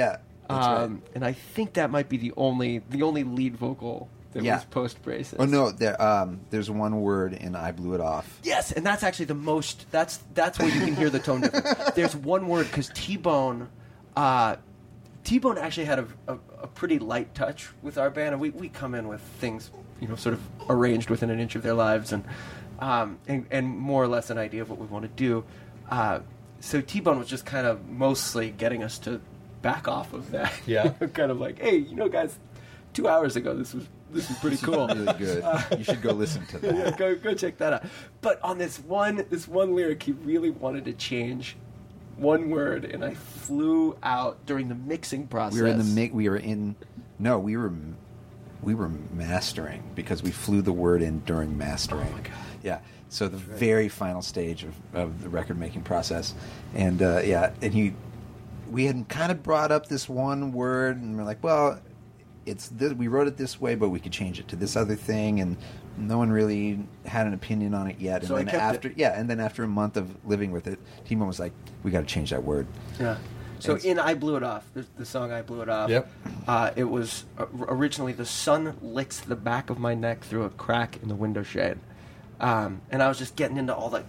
Um, right. And I think that might be the only the only lead vocal that Yeah. was post braces. Oh no, there, um, there's one word in "I Blew It Off." Yes, and that's actually the most. That's that's where you can hear the tone difference. There's one word because T-Bone, uh, T-Bone actually had a, a, a pretty light touch with our band, and we, we come in with things, you know, sort of arranged within an inch of their lives, and um, and, and more or less an idea of what we want to do. Uh, so T-Bone was just kind of mostly getting us to back off of that. Yeah. Kind of like, hey, you know, guys, two hours ago this was this was pretty cool. Really good. Uh, You should go listen to that. yeah, go go check that out. But on this one this one lyric, he really wanted to change one word, and I flew out during the mixing process. We were in the mi- we were in no, we were we were mastering because we flew the word in during mastering. Oh my god. Yeah. So the very final stage of, of the record making process. And uh, yeah, and he we had kind of brought up this one word, and we're like, well, it's this, we wrote it this way, but we could change it to this other thing, and no one really had an opinion on it yet. And So I then kept after it. yeah, and then after a month of living with it, Timo was like, we got to change that word. Yeah. So And- in "I Blew It Off," the, the song "I Blew It Off," Yep. uh, it was uh, originally "The sun licks the back of my neck through a crack in the window shade," um, and I was just getting into all the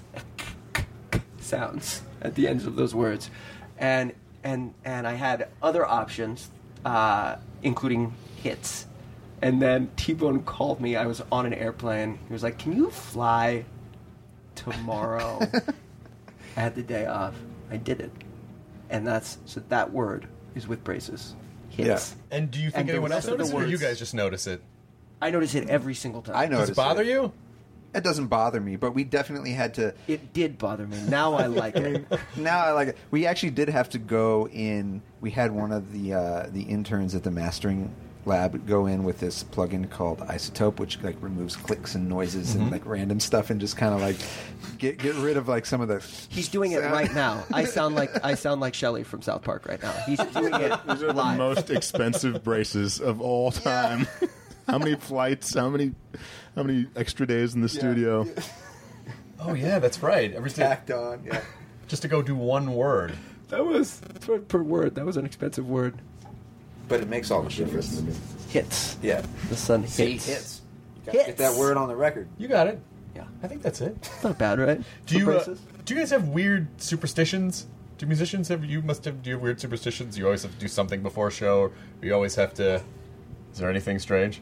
sounds at the ends of those words, and and and I had other options, uh, including hits. And then T-Bone called me. I was on an airplane. He was like, "Can you fly tomorrow?" I had the day off. I did it, and that's so that word is with braces. Hits. And do you think And the anyone else rest of the noticed it, or you words- guys just notice it? I notice it every single time. I noticed Does it bother it. you? It doesn't bother me, but we definitely had to. It did bother me. Now I like it. Now I like it. We actually did have to go in. We had one of the uh, the interns at the mastering lab go in with this plugin called Isotope, which like removes clicks and noises Mhm. and like random stuff, and just kind of like get get rid of like some of the. He's doing it right now. I sound like I sound like Shelley from South Park right now. He's doing it These are the live. most expensive braces of all time. How many flights? How many? How many extra days in the studio? Oh yeah, that's right. Everything tacked on. Yeah. Just to go do one word. That was per, per word. That was an expensive word. But it makes all the difference. Hits. Yeah. The sun hits. See, hits. You gotta get that word on the record. You got it. Yeah. I think that's it. It's not bad, right? Do you For uh, braces? do you guys have weird superstitions? Do musicians have you must have do you have weird superstitions? You always have to do something before a show, or you always have to. Is there anything strange?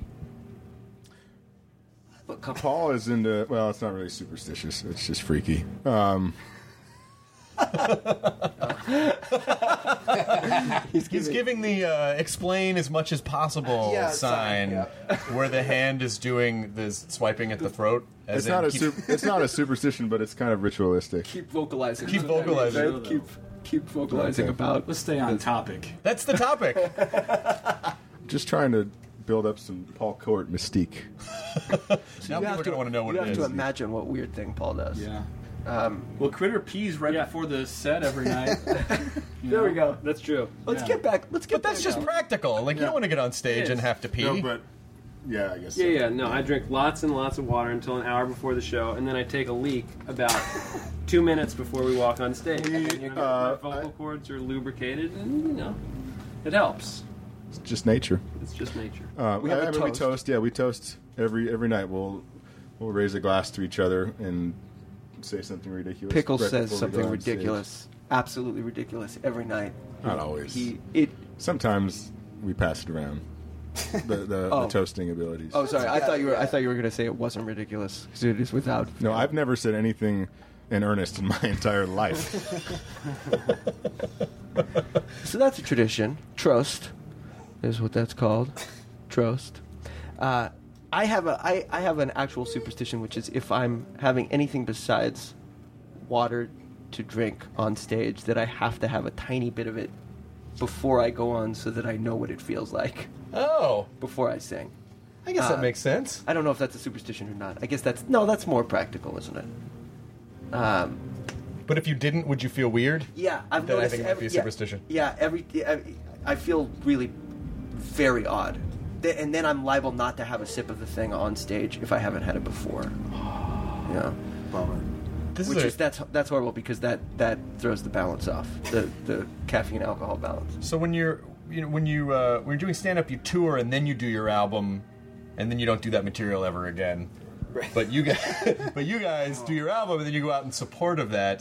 Paul is into. Well, it's not really superstitious. It's just freaky. Um, He's giving, He's giving the uh, explain as much as possible Yeah, sign, sign, where the hand is doing this swiping at the throat. As it's in not a keep- su- it's not a superstition, but it's kind of ritualistic. Keep vocalizing. Keep vocalizing. Keep keep vocalizing Okay. about. Let's stay on topic. That's the topic. Just trying to build up some Paul Court mystique. Now people are going to want to know what you it have is. to imagine what weird thing Paul does. Yeah. Um, Well, Critter pees right before the set every night. You there know? we go. That's true. Let's Yeah. get back. Let's get. But that's back just out. practical. Like you don't want to get on stage It and is. have to pee. No, but yeah, I guess. Yeah, so. yeah. No, I drink lots and lots of water until an hour before the show, and then I take a leak about two minutes before we walk on stage. And, you know, uh, my vocal cords are lubricated, and you know, it helps. It's just nature. It's just nature. Uh, We have I, a I mean, we toast. toast. Yeah, we toast every every night. We'll we'll raise a glass to each other and say something ridiculous. Pickles right says before we something go on stage. ridiculous, absolutely ridiculous every night. Not always. He it. Sometimes we pass it around. The the, Oh. the toasting abilities. Oh, sorry. I thought you were. I thought you were going to say it wasn't ridiculous because it is without. No, I've never said anything in earnest in my entire life. So that's a tradition. Trost is what that's called. Trost. Uh, I have a I, I have an actual superstition, which is if I'm having anything besides water to drink on stage, that I have to have a tiny bit of it before I go on, so that I know what it feels like Oh, before I sing. I guess Uh, that makes sense. I don't know if that's a superstition or not. I guess that's no, that's more practical, isn't it? Um, But if you didn't, would you feel weird? Yeah, I've Then I noticed. think it might every, be a yeah, superstition. Yeah, every I, I feel really very odd, Th- and then I'm liable not to have a sip of the thing on stage if I haven't had it before. Yeah, Bummer. This which is, a- is that's that's horrible because that that throws the balance off, the the caffeine alcohol balance. so when you're you know when you uh, when you're doing stand up, you tour and then you do your album, and then you don't do that material ever again. Right. But you guys, but you guys do your album and then you go out in support of that.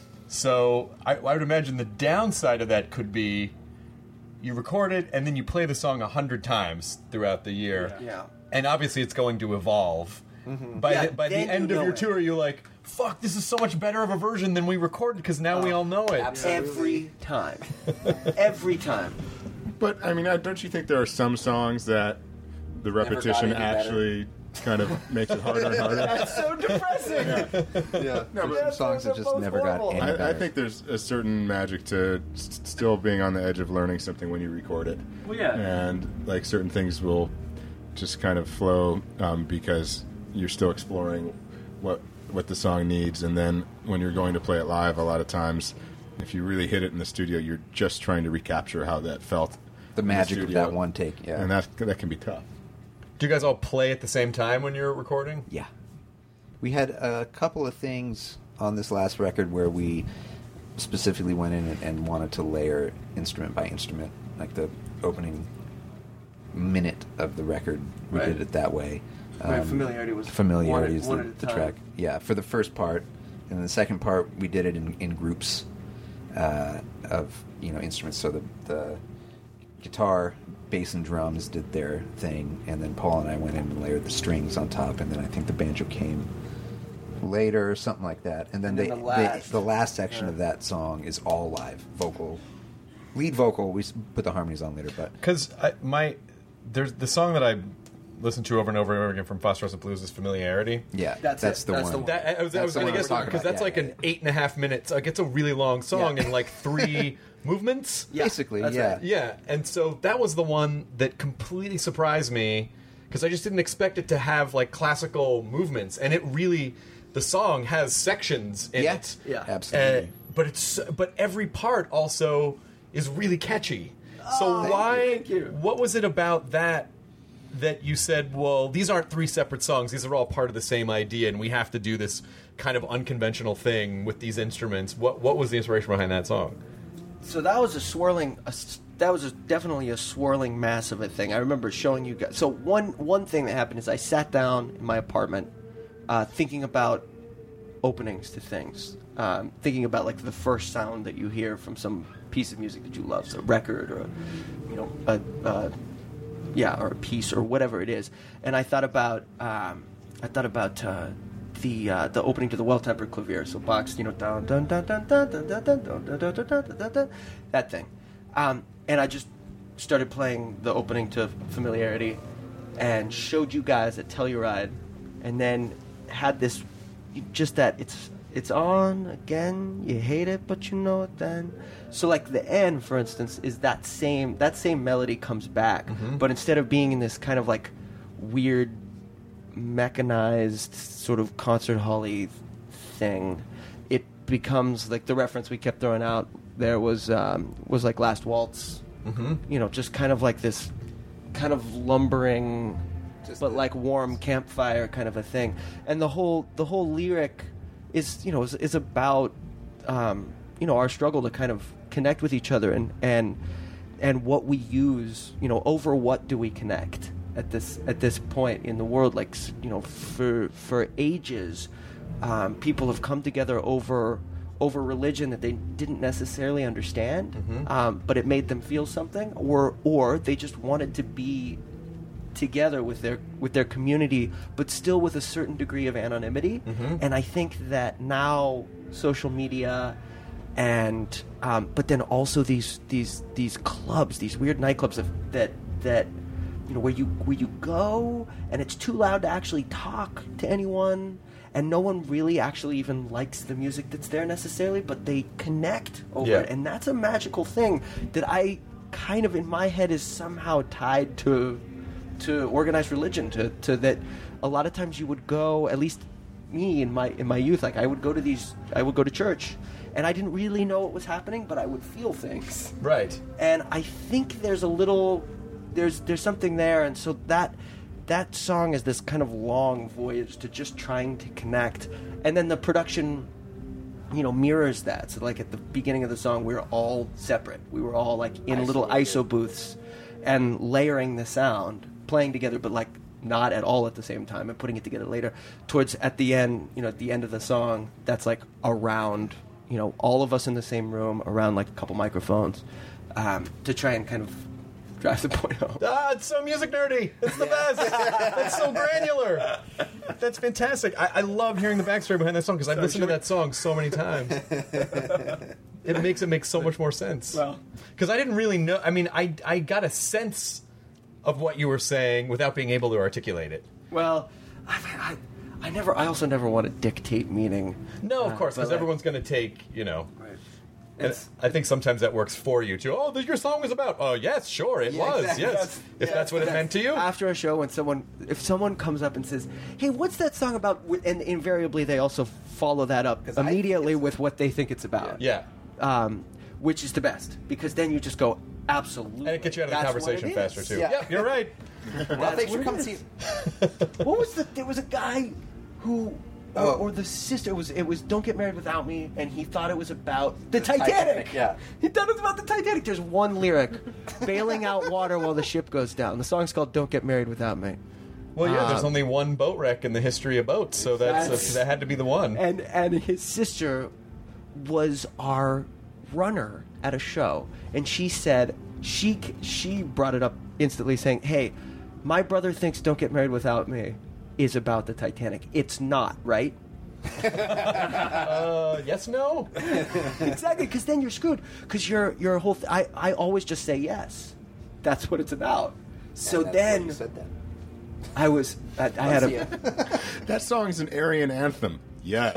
So I, I would imagine the downside of that could be you record it and then you play the song a hundred times throughout the year. Yeah. Yeah. And obviously it's going to evolve. Mm-hmm. By Yeah, the, by the then end you of know your it. tour, you're like, fuck, this is so much better of a version than we recorded because now we all know it. Every time. Every time. But I mean, uh, don't you think there are some songs that the repetition any better. actually kind of makes it harder and harder? That's so depressing. Yeah, No, but some songs that just never got any better. I, I think there's a certain magic to s- still being on the edge of learning something when you record it. Well, yeah. And like certain things will just kind of flow um, because you're still exploring what what the song needs. And then when you're going to play it live, a lot of times, if you really hit it in the studio, you're just trying to recapture how that felt. The in magic of studio. that one take, yeah. And that that can be tough. Do you guys all play at the same time when you're recording? Yeah. We had a couple of things on this last record where we specifically went in and, and wanted to layer instrument by instrument, like the opening minute of the record. We Right. did it that way. Right, Familiarity was familiarity one at- is one the, at a the time. track. Yeah, for the first part, and then the second part we did it in, in groups uh, of you know instruments. So the the guitar, bass, and drums did their thing, and then Paul and I went in and layered the strings on top, and then I think the banjo came later or something like that. And then, And they, then the last. they the last section Yeah. of that song is all live vocal, lead vocal. We s- put the harmonies on later, but Because my there's the song that I listen to over and over and over again from Phosphorescent Blues is Familiarity. yeah, That's that's, it. the, That's one. the one. That, I was, I That's was the going one to I guess was talking because about. that's Yeah, like yeah, an yeah. eight and a half minutes. Like it's a really long song Yeah. in like three movements. Yeah, Basically, that's yeah. right. Yeah, and so that was the one that completely surprised me because I just didn't expect it to have like classical movements, and it really the song has sections in Yeah. it. Yeah. Absolutely. Uh, but it's but every part also is really catchy. So Oh, thank why? you, thank you. What was it about that that you said? Well, these aren't three separate songs. These are all part of the same idea, and we have to do this kind of unconventional thing with these instruments. What What was the inspiration behind that song? So that was a swirling. A, s- that was a, definitely a swirling mass of a thing. I remember showing you guys. So one one thing that happened is I sat down in my apartment, uh, thinking about openings to things, um, thinking about like the first sound that you hear from some piece of music that you love, so a record or a, you know a. a yeah, or a piece or whatever it is, and I thought about um, I thought about uh, the uh, the opening to the Well-Tempered Clavier, so Bach's you know dun dun dun dun dun dun dun dun dun dun dun dun dun dun, that thing, um, and I just started playing the opening to Familiarity, and showed you guys at Telluride, and then had this just that it's it's on again. You hate it, but you know it then. So like the end, for instance, is that same that same melody comes back, but instead of being in this kind of like weird mechanized sort of concert hall-y thing, it becomes like the reference we kept throwing out there was um, was like Last Waltz. Mm-hmm. You know, just kind of like this kind of lumbering but like warm campfire kind of a thing. And the whole the whole lyric is, you know, is, is about um, you know, our struggle to kind of connect with each other and and and what we use, you know, over what do we connect at this at this point in the world. Like, you know, for for ages, um, people have come together over over religion that they didn't necessarily understand, Mhm. um, but it made them feel something, or or they just wanted to be together with their with their community, but still with a certain degree of anonymity. Mhm. And I think that now social media and um, but then also these these these clubs, these weird nightclubs of, that that you know where you where you go and it's too loud to actually talk to anyone, and no one really actually even likes the music that's there necessarily, but they connect over Yeah. it, and that's a magical thing that I kind of in my head is somehow tied to to organized religion, to to that a lot of times you would go, at least me in my in my youth, like I would go to these I would go to church and I didn't really know what was happening, but I would feel things. Right. And I think there's a little there's there's something there, and so that that song is this kind of long voyage to just trying to connect, and then the production you know, mirrors that. So like at the beginning of the song, we were all separate. We were all like in little I S O booths and layering the sound, playing together, but like not at all at the same time, and putting it together later. Towards at the end, you know, at the end of the song, that's like around, you know, all of us in the same room around like a couple microphones, um, to try and kind of drive the point home. Ah, it's so music nerdy. It's the best. That's so granular. That's fantastic. I, I love hearing the backstory behind that song because I've listened to that song so many times. It makes it make so much more sense. Well, because I didn't really know. I mean, I I got a sense of what you were saying without being able to articulate it. Well, I, I, I never. I also never want to dictate meaning. No, of Uh, course, but, because like, everyone's going to take, you know. Right. And It's- I think sometimes that works for you too. Oh, your song was about. Oh, yes, sure, it Yeah, was. exactly. Yes, That's- if yeah, that's what it that's- meant to you. After a show, when someone, if someone comes up and says, "Hey, what's that song about?" and invariably they also follow that up immediately with what they think it's about. Yeah. Um, which is the best, because then you just go, absolutely. And it gets you out of the That's conversation what it is. faster too. Yeah. Yep, you're right. Well, thanks for what coming it to is. see. What was the? There was a guy who. Or, Oh. or the sister it was it was Don't Get Married Without Me, and he thought it was about the Titanic. Titanic, yeah. He thought it was about the Titanic. There's one lyric, bailing out water while the ship goes down. The song's called Don't Get Married Without Me. Well, yeah, Um, there's only one boat wreck in the history of boats, so that's, That's- that had to be the one. And and his sister was our runner at a show, and she said she she brought it up instantly, saying, "Hey, my brother thinks Don't Get Married Without Me is about the Titanic. It's not, right?" uh, yes, no. Exactly, because then you're screwed. Because your your whole th- I I always just say yes. That's what it's about. So And that's then why you said that. I was I, I had a That song is an Aryan anthem. Yes.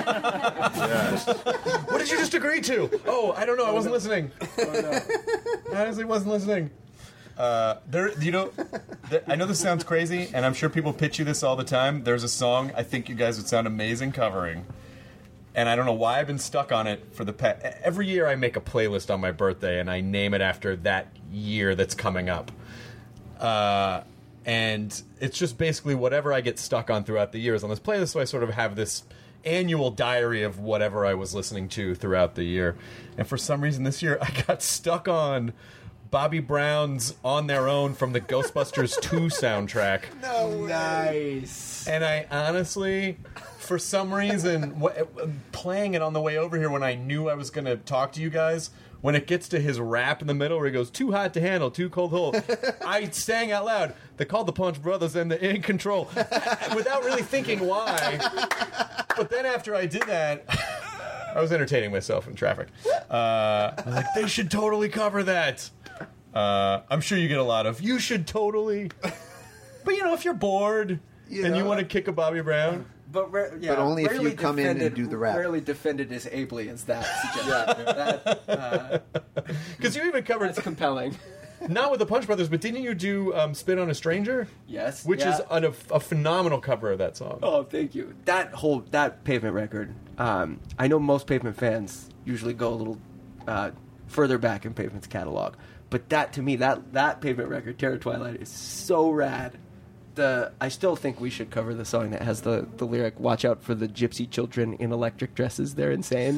yes. What did you just agree to? Oh, I don't know. I wasn't listening. I honestly wasn't listening. Uh, there, you know, th- I know this sounds crazy, and I'm sure people pitch you this all the time. There's a song I think you guys would sound amazing covering, and I don't know why I've been stuck on it for the past. Every year I make a playlist on my birthday, and I name it after that year that's coming up. Uh, and it's just basically whatever I get stuck on throughout the years on this playlist, so I sort of have this annual diary of whatever I was listening to throughout the year. And for some reason this year, I got stuck on Bobby Brown's On Their Own from the Ghostbusters two soundtrack. No, nice. And I honestly, for some reason, wh- playing it on the way over here when I knew I was going to talk to you guys, when it gets to his rap in the middle where he goes, too hot to handle, too cold to hold, I sang out loud, they called the Punch Brothers and they're in control, without really thinking why. But then after I did that, I was entertaining myself in traffic. Uh, I was like, they should totally cover that. Uh, I'm sure you get a lot of, you should totally. But you know, if you're bored You and you know. want to kick a Bobby Brown, But, ra- yeah, But only if rarely you come in and defended- do the rap. Rarely defended as ably as that suggestion. That, uh, because you even covered that's compelling. not with the Punch Brothers, but didn't you do um, "Spit on a Stranger"? Yes, which yeah. is an, a, a phenomenal cover of that song. Oh, thank you. That whole that Pavement record. Um, I know most Pavement fans usually go a little uh, further back in Pavement's catalog, but that to me, that that Pavement record, Terror Twilight, is so rad. The I still think we should cover the song that has the the lyric "Watch out for the gypsy children in electric dresses. They're insane."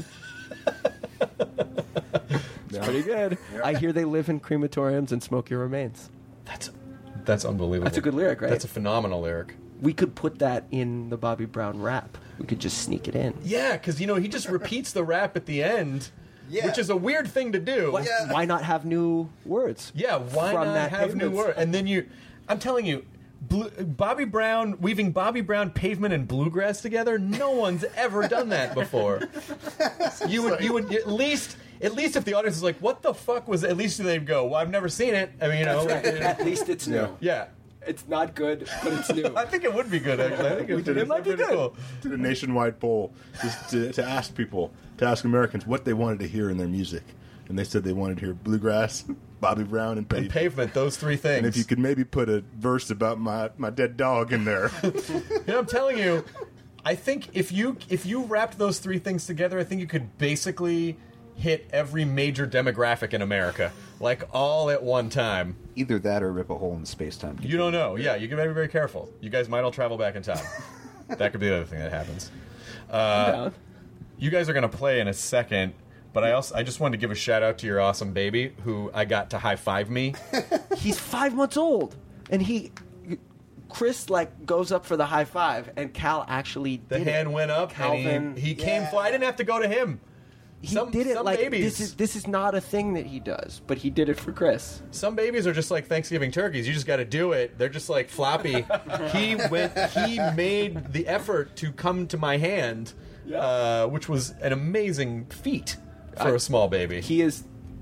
It's pretty good. I hear they live in crematoriums and smoke your remains. That's that's unbelievable. That's a good lyric, right? That's a phenomenal lyric. We could put that in the Bobby Brown rap. We could just sneak it in. Yeah, because you know he just repeats the rap at the end, Yeah. which is a weird thing to do. Why, why not have new words? Yeah, why from not that have new Pavement words? And then you, I'm telling you, Blue, Bobby Brown weaving Bobby Brown, Pavement, and bluegrass together. No one's ever done that before. You would, you would at least, at least if the audience is like, "What the fuck was?" At least they'd go, "Well, I've never seen it." I mean, you know, That's right. At least it's new. yeah. It's not good, but it's new. I think it would be good. Actually, I think it, did it it. might be Pretty good. Cool. Did a nationwide poll just to, to ask people, to ask Americans what they wanted to hear in their music, and they said they wanted to hear bluegrass, Bobby Brown, and And Pavement. Pavement, those three things. And if you could maybe put a verse about my, my dead dog in there. You know, I'm telling you, I think if you if you wrapped those three things together, I think you could basically hit every major demographic in America, like all at one time. Either that or rip a hole in space-time. You don't know. Yeah, you gotta be very careful. You guys might all travel back in time. That could be the other thing that happens. Uh, Down. you guys are going to play in a second, but I also I just wanted to give a shout out to your awesome baby who I got to high five me. He's five months old, and he, Chris like goes up for the high five, and Cal actually The did hand it. went up, Calvin, and he, he came. Fly. I didn't have to go to him. He some, did it some like babies. this is this is not a thing that he does, but he did it for Chris. Some babies are just like Thanksgiving turkeys. You just got to do it. They're just like floppy. he went. He made the effort to come to my hand, uh, which was an amazing feat for I- a small baby. He is,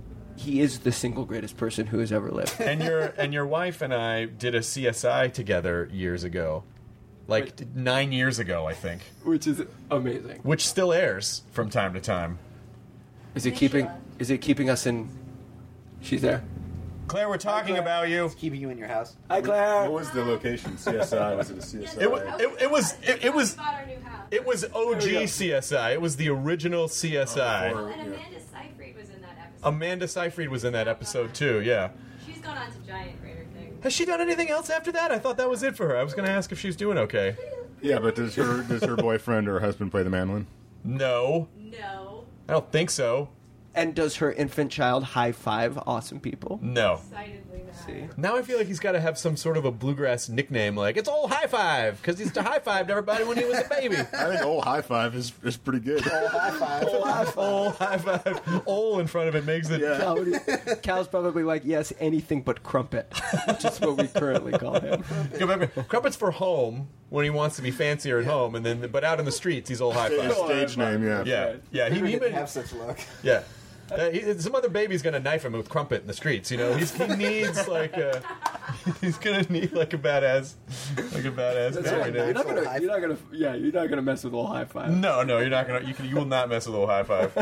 he is the single greatest person who has ever lived. and your and your wife and I did a C S I together years ago, like nine years ago, I think, which is amazing. Which still airs from time to time. Is it keeping? Is it keeping us in? She's there. Claire, we're talking about you. It's keeping you in your house. Hi, Claire. What was the location? C S I? Was it a C S I? It, wa- it, it was it, it was it was O G C S I. It was the original C S I. Oh, and Amanda Seyfried was in that episode. Amanda Seyfried was in that episode too. Yeah. She's gone on to Giant Raider things. Has she done anything else after that? I thought that was it for her. I was going to ask if she's doing okay. Yeah, but does her does her boyfriend or husband play the mandolin? No. No. I don't think so. And does her infant child high five awesome people? No. Decidedly not. See? Now I feel like he's got to have some sort of a bluegrass nickname, like it's old high five, because he's to high fived everybody when he was a baby. I think old high five is, is pretty good. Old high five. Old high five. Old high five. Old in front of it makes it. Yeah. Cal, Cal's probably like, yes, anything but crumpet, which is what we currently call him. Crumpet's for home when he wants to be fancier at home, and then but out in the streets he's old high His five. stage name, yeah. Yeah, yeah. He, He he didn't been, have such luck. yeah. Uh, he, some other baby's gonna knife him with Crumpet in the streets. You know, he's, he needs like a, he's gonna need like a badass, like a badass That's baby right. name. You're not gonna, you're not gonna, yeah, you're not gonna mess with old high five. No, no, you're not gonna. You can. You will not mess with old high five.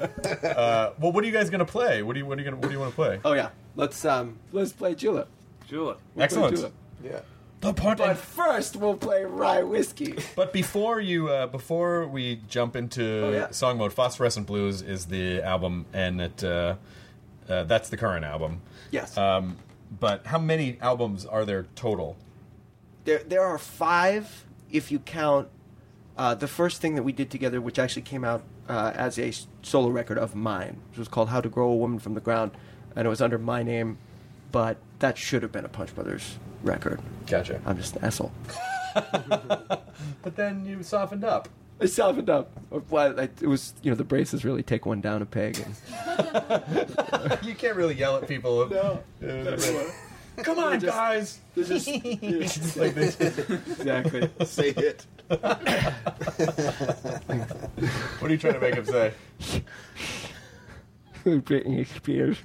Uh, well, what are you guys gonna play? What do you? What are you gonna? What do you want to play? Oh yeah, let's um, let's play Julep. Julep. We'll Excellent. Play Julep. Yeah. The part. But first, we'll play Rye Whiskey. But before you, uh, before we jump into Oh, yeah. song mode, Phosphorescent Blues is the album, and it uh, uh, that's the current album. Yes. Um, but how many albums are there total? There, there are five if you count uh, the first thing that we did together, which actually came out uh, as a solo record of mine, which was called "How to Grow a Woman from the Ground," and it was under my name, but that should have been a Punch Brothers record. Gotcha. I'm just an asshole. But then you softened up. I softened up. Well, I, it was, you know, the braces really take one down a peg. And You can't really yell at people. No. Come on, Just- guys. they're just- Just like this. exactly. Say it. What are you trying to make him say? Britney Spears.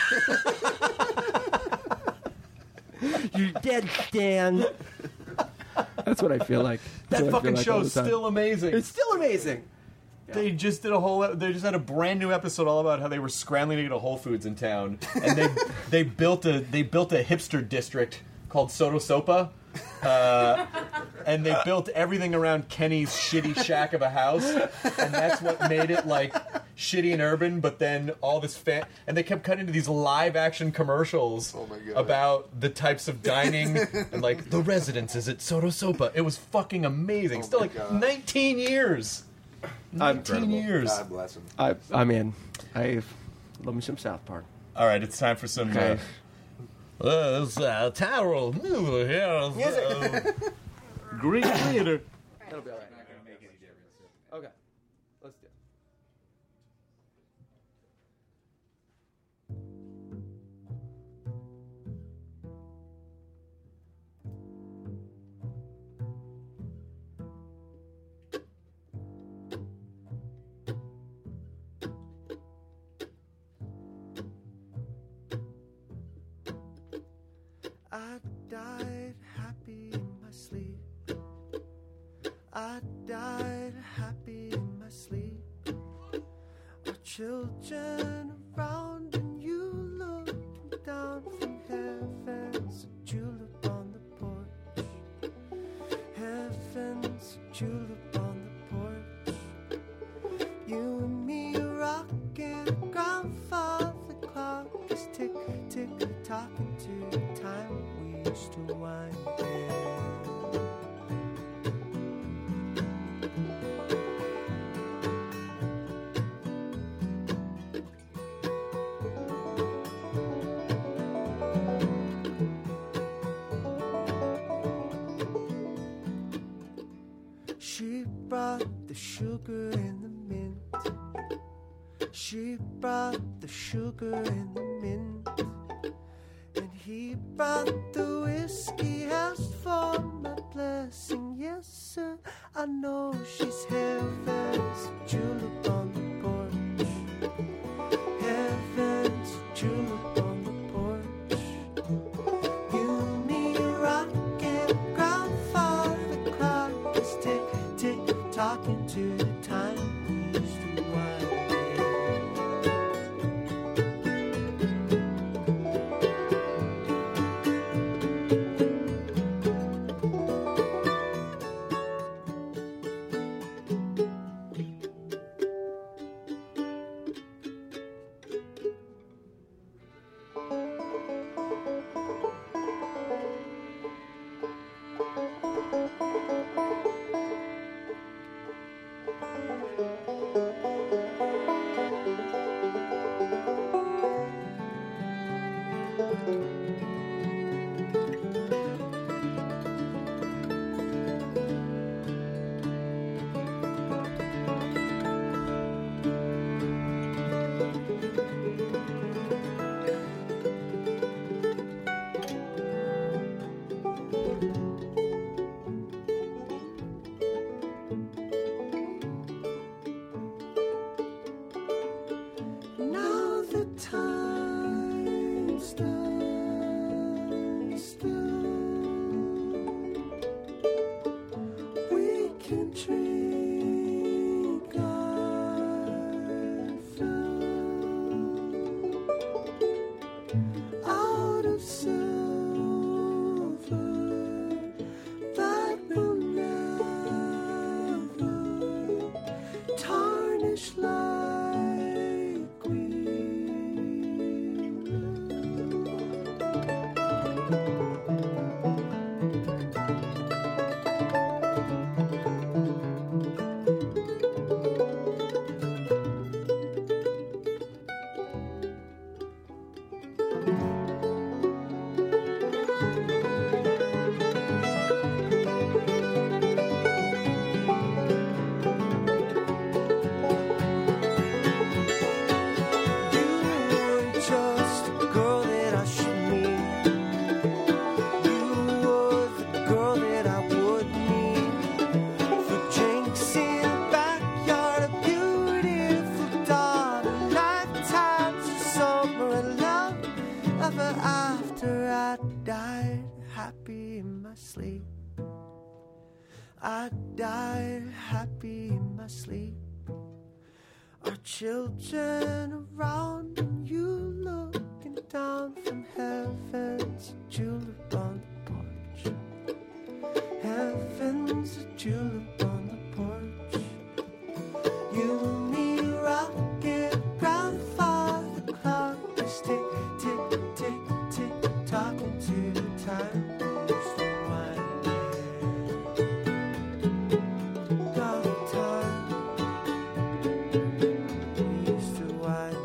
You're dead, Stan. That's what I feel like. That's That what I feel fucking like all show's the time. still amazing. It's still amazing. They just did a whole. They just had a brand new episode all about how they were scrambling to get a Whole Foods in town, and they they built a they built a hipster district called Soto Sopa, uh, and they built everything around Kenny's shitty shack of a house, and that's what made it like shitty and urban. But then all this fan, and they kept cutting to these live action commercials Oh my God. about the types of dining and like the residences at Soto Sopa. It was fucking amazing. Oh Still my like God. nineteen years. nineteen years. God bless him. I, I'm in. I love me some South Park. All right, it's time for some. Okay. Uh, uh, it's, uh, Tyrell Miller here. Uh, Greek theater. That'll be all right. Okay, let's do it. I died happy in my sleep. I died happy in my sleep. Our children around and you looking down from heaven's a julep on the porch. Heaven's a julep on the porch. You and me rocking, grandfather clock is tick tick talking to the time we used to wind in. brought the sugar and the mint. She brought the sugar and the mint. And he brought the whiskey, asked for my blessing. Yes, sir, I know she's heaven's julep on the porch. Heaven's julep on the porch. You, me, rockin', grandfather clock is tick, tick, talking to the time we used to wind. Now the time stands still. We can drink our fill out of silver that will never tarnish like just a girl that I should meet. You were the girl that I would need for drinks in the backyard, a beautiful daughter, lifetimes of summer and love. Ever after I died happy in my sleep. I died happy in my sleep. Our children around and you looking down from heaven's a julep on the porch. Heaven's a julep on the porch. You and me rockin', grandfather clock is tick, tick, tick, tick, talking to the time we used to wind. All the time we used to wind.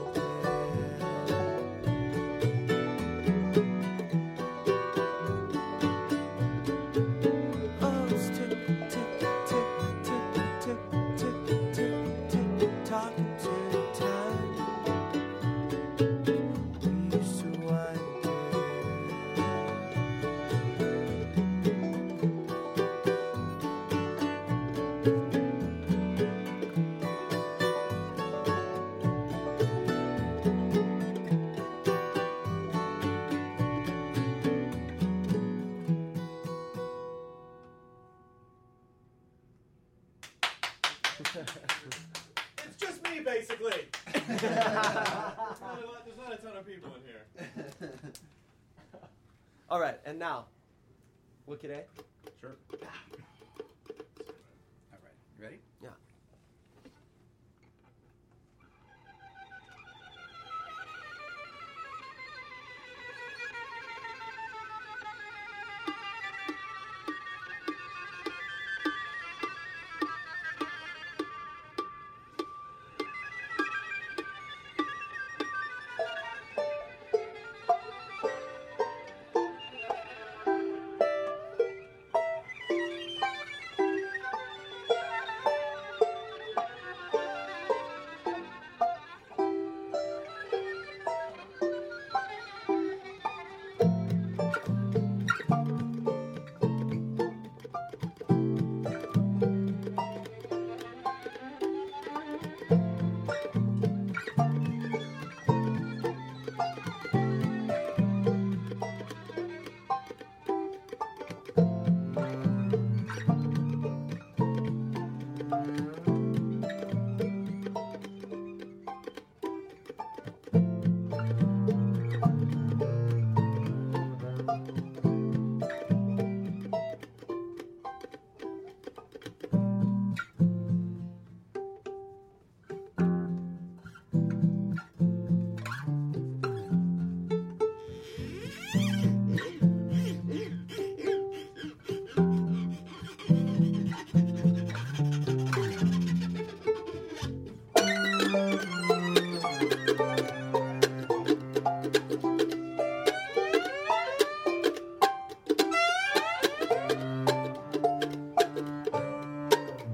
Oh, it's tick, tick, tick, tick, tick, tick, tick, tick, talking to the time we used to wind. It's just me, basically. There's not a lot- there's not a ton of people in here. All right, and now, look at A. Sure. All right. You ready? Yeah.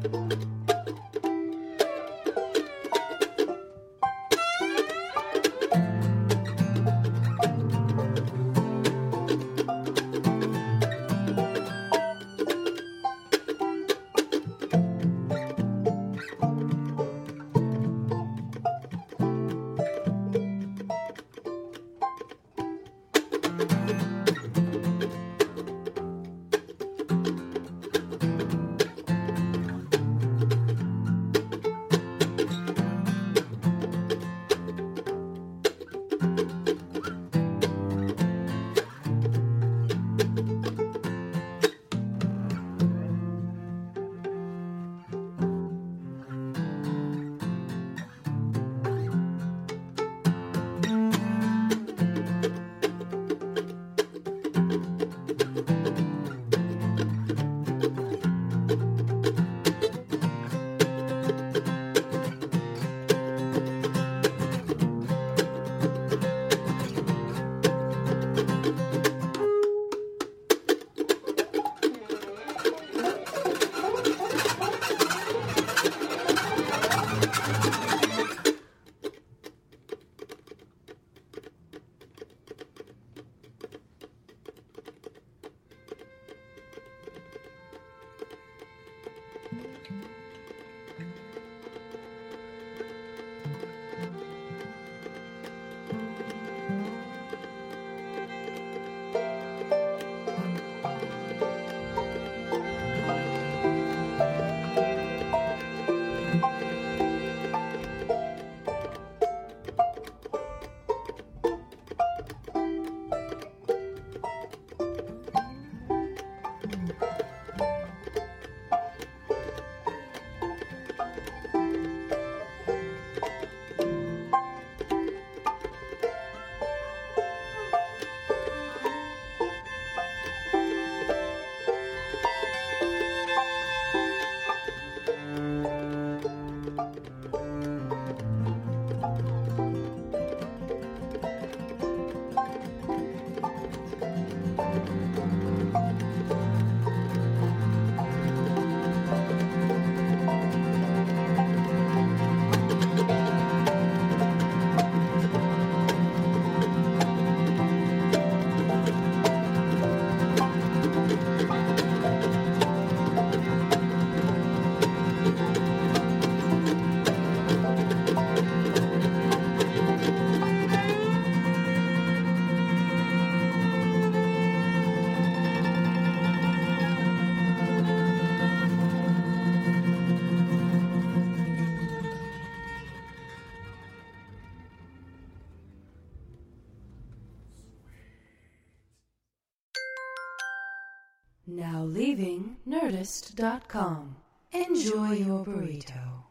Now leaving Nerdist dot com. Enjoy your burrito.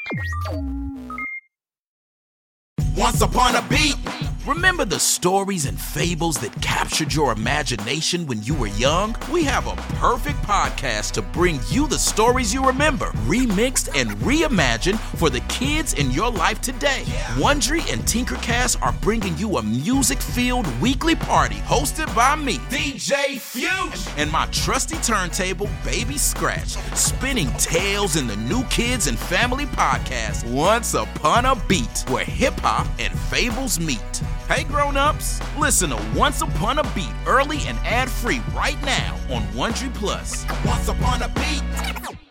Once upon a beat. Remember the stories and fables that captured your imagination when you were young? We have a perfect podcast to bring you the stories you remember, remixed and reimagined for the kids in your life today. Wondery and Tinkercast are bringing you a music-filled weekly party hosted by me, D J Fuchs, and my trusty turntable, Baby Scratch, spinning tales in the New Kids and Family podcast, Once Upon a Beat, where hip-hop and fables meet. Hey grown-ups, listen to Once Upon a Beat early and ad-free right now on Wondery Plus. Once Upon a Beat.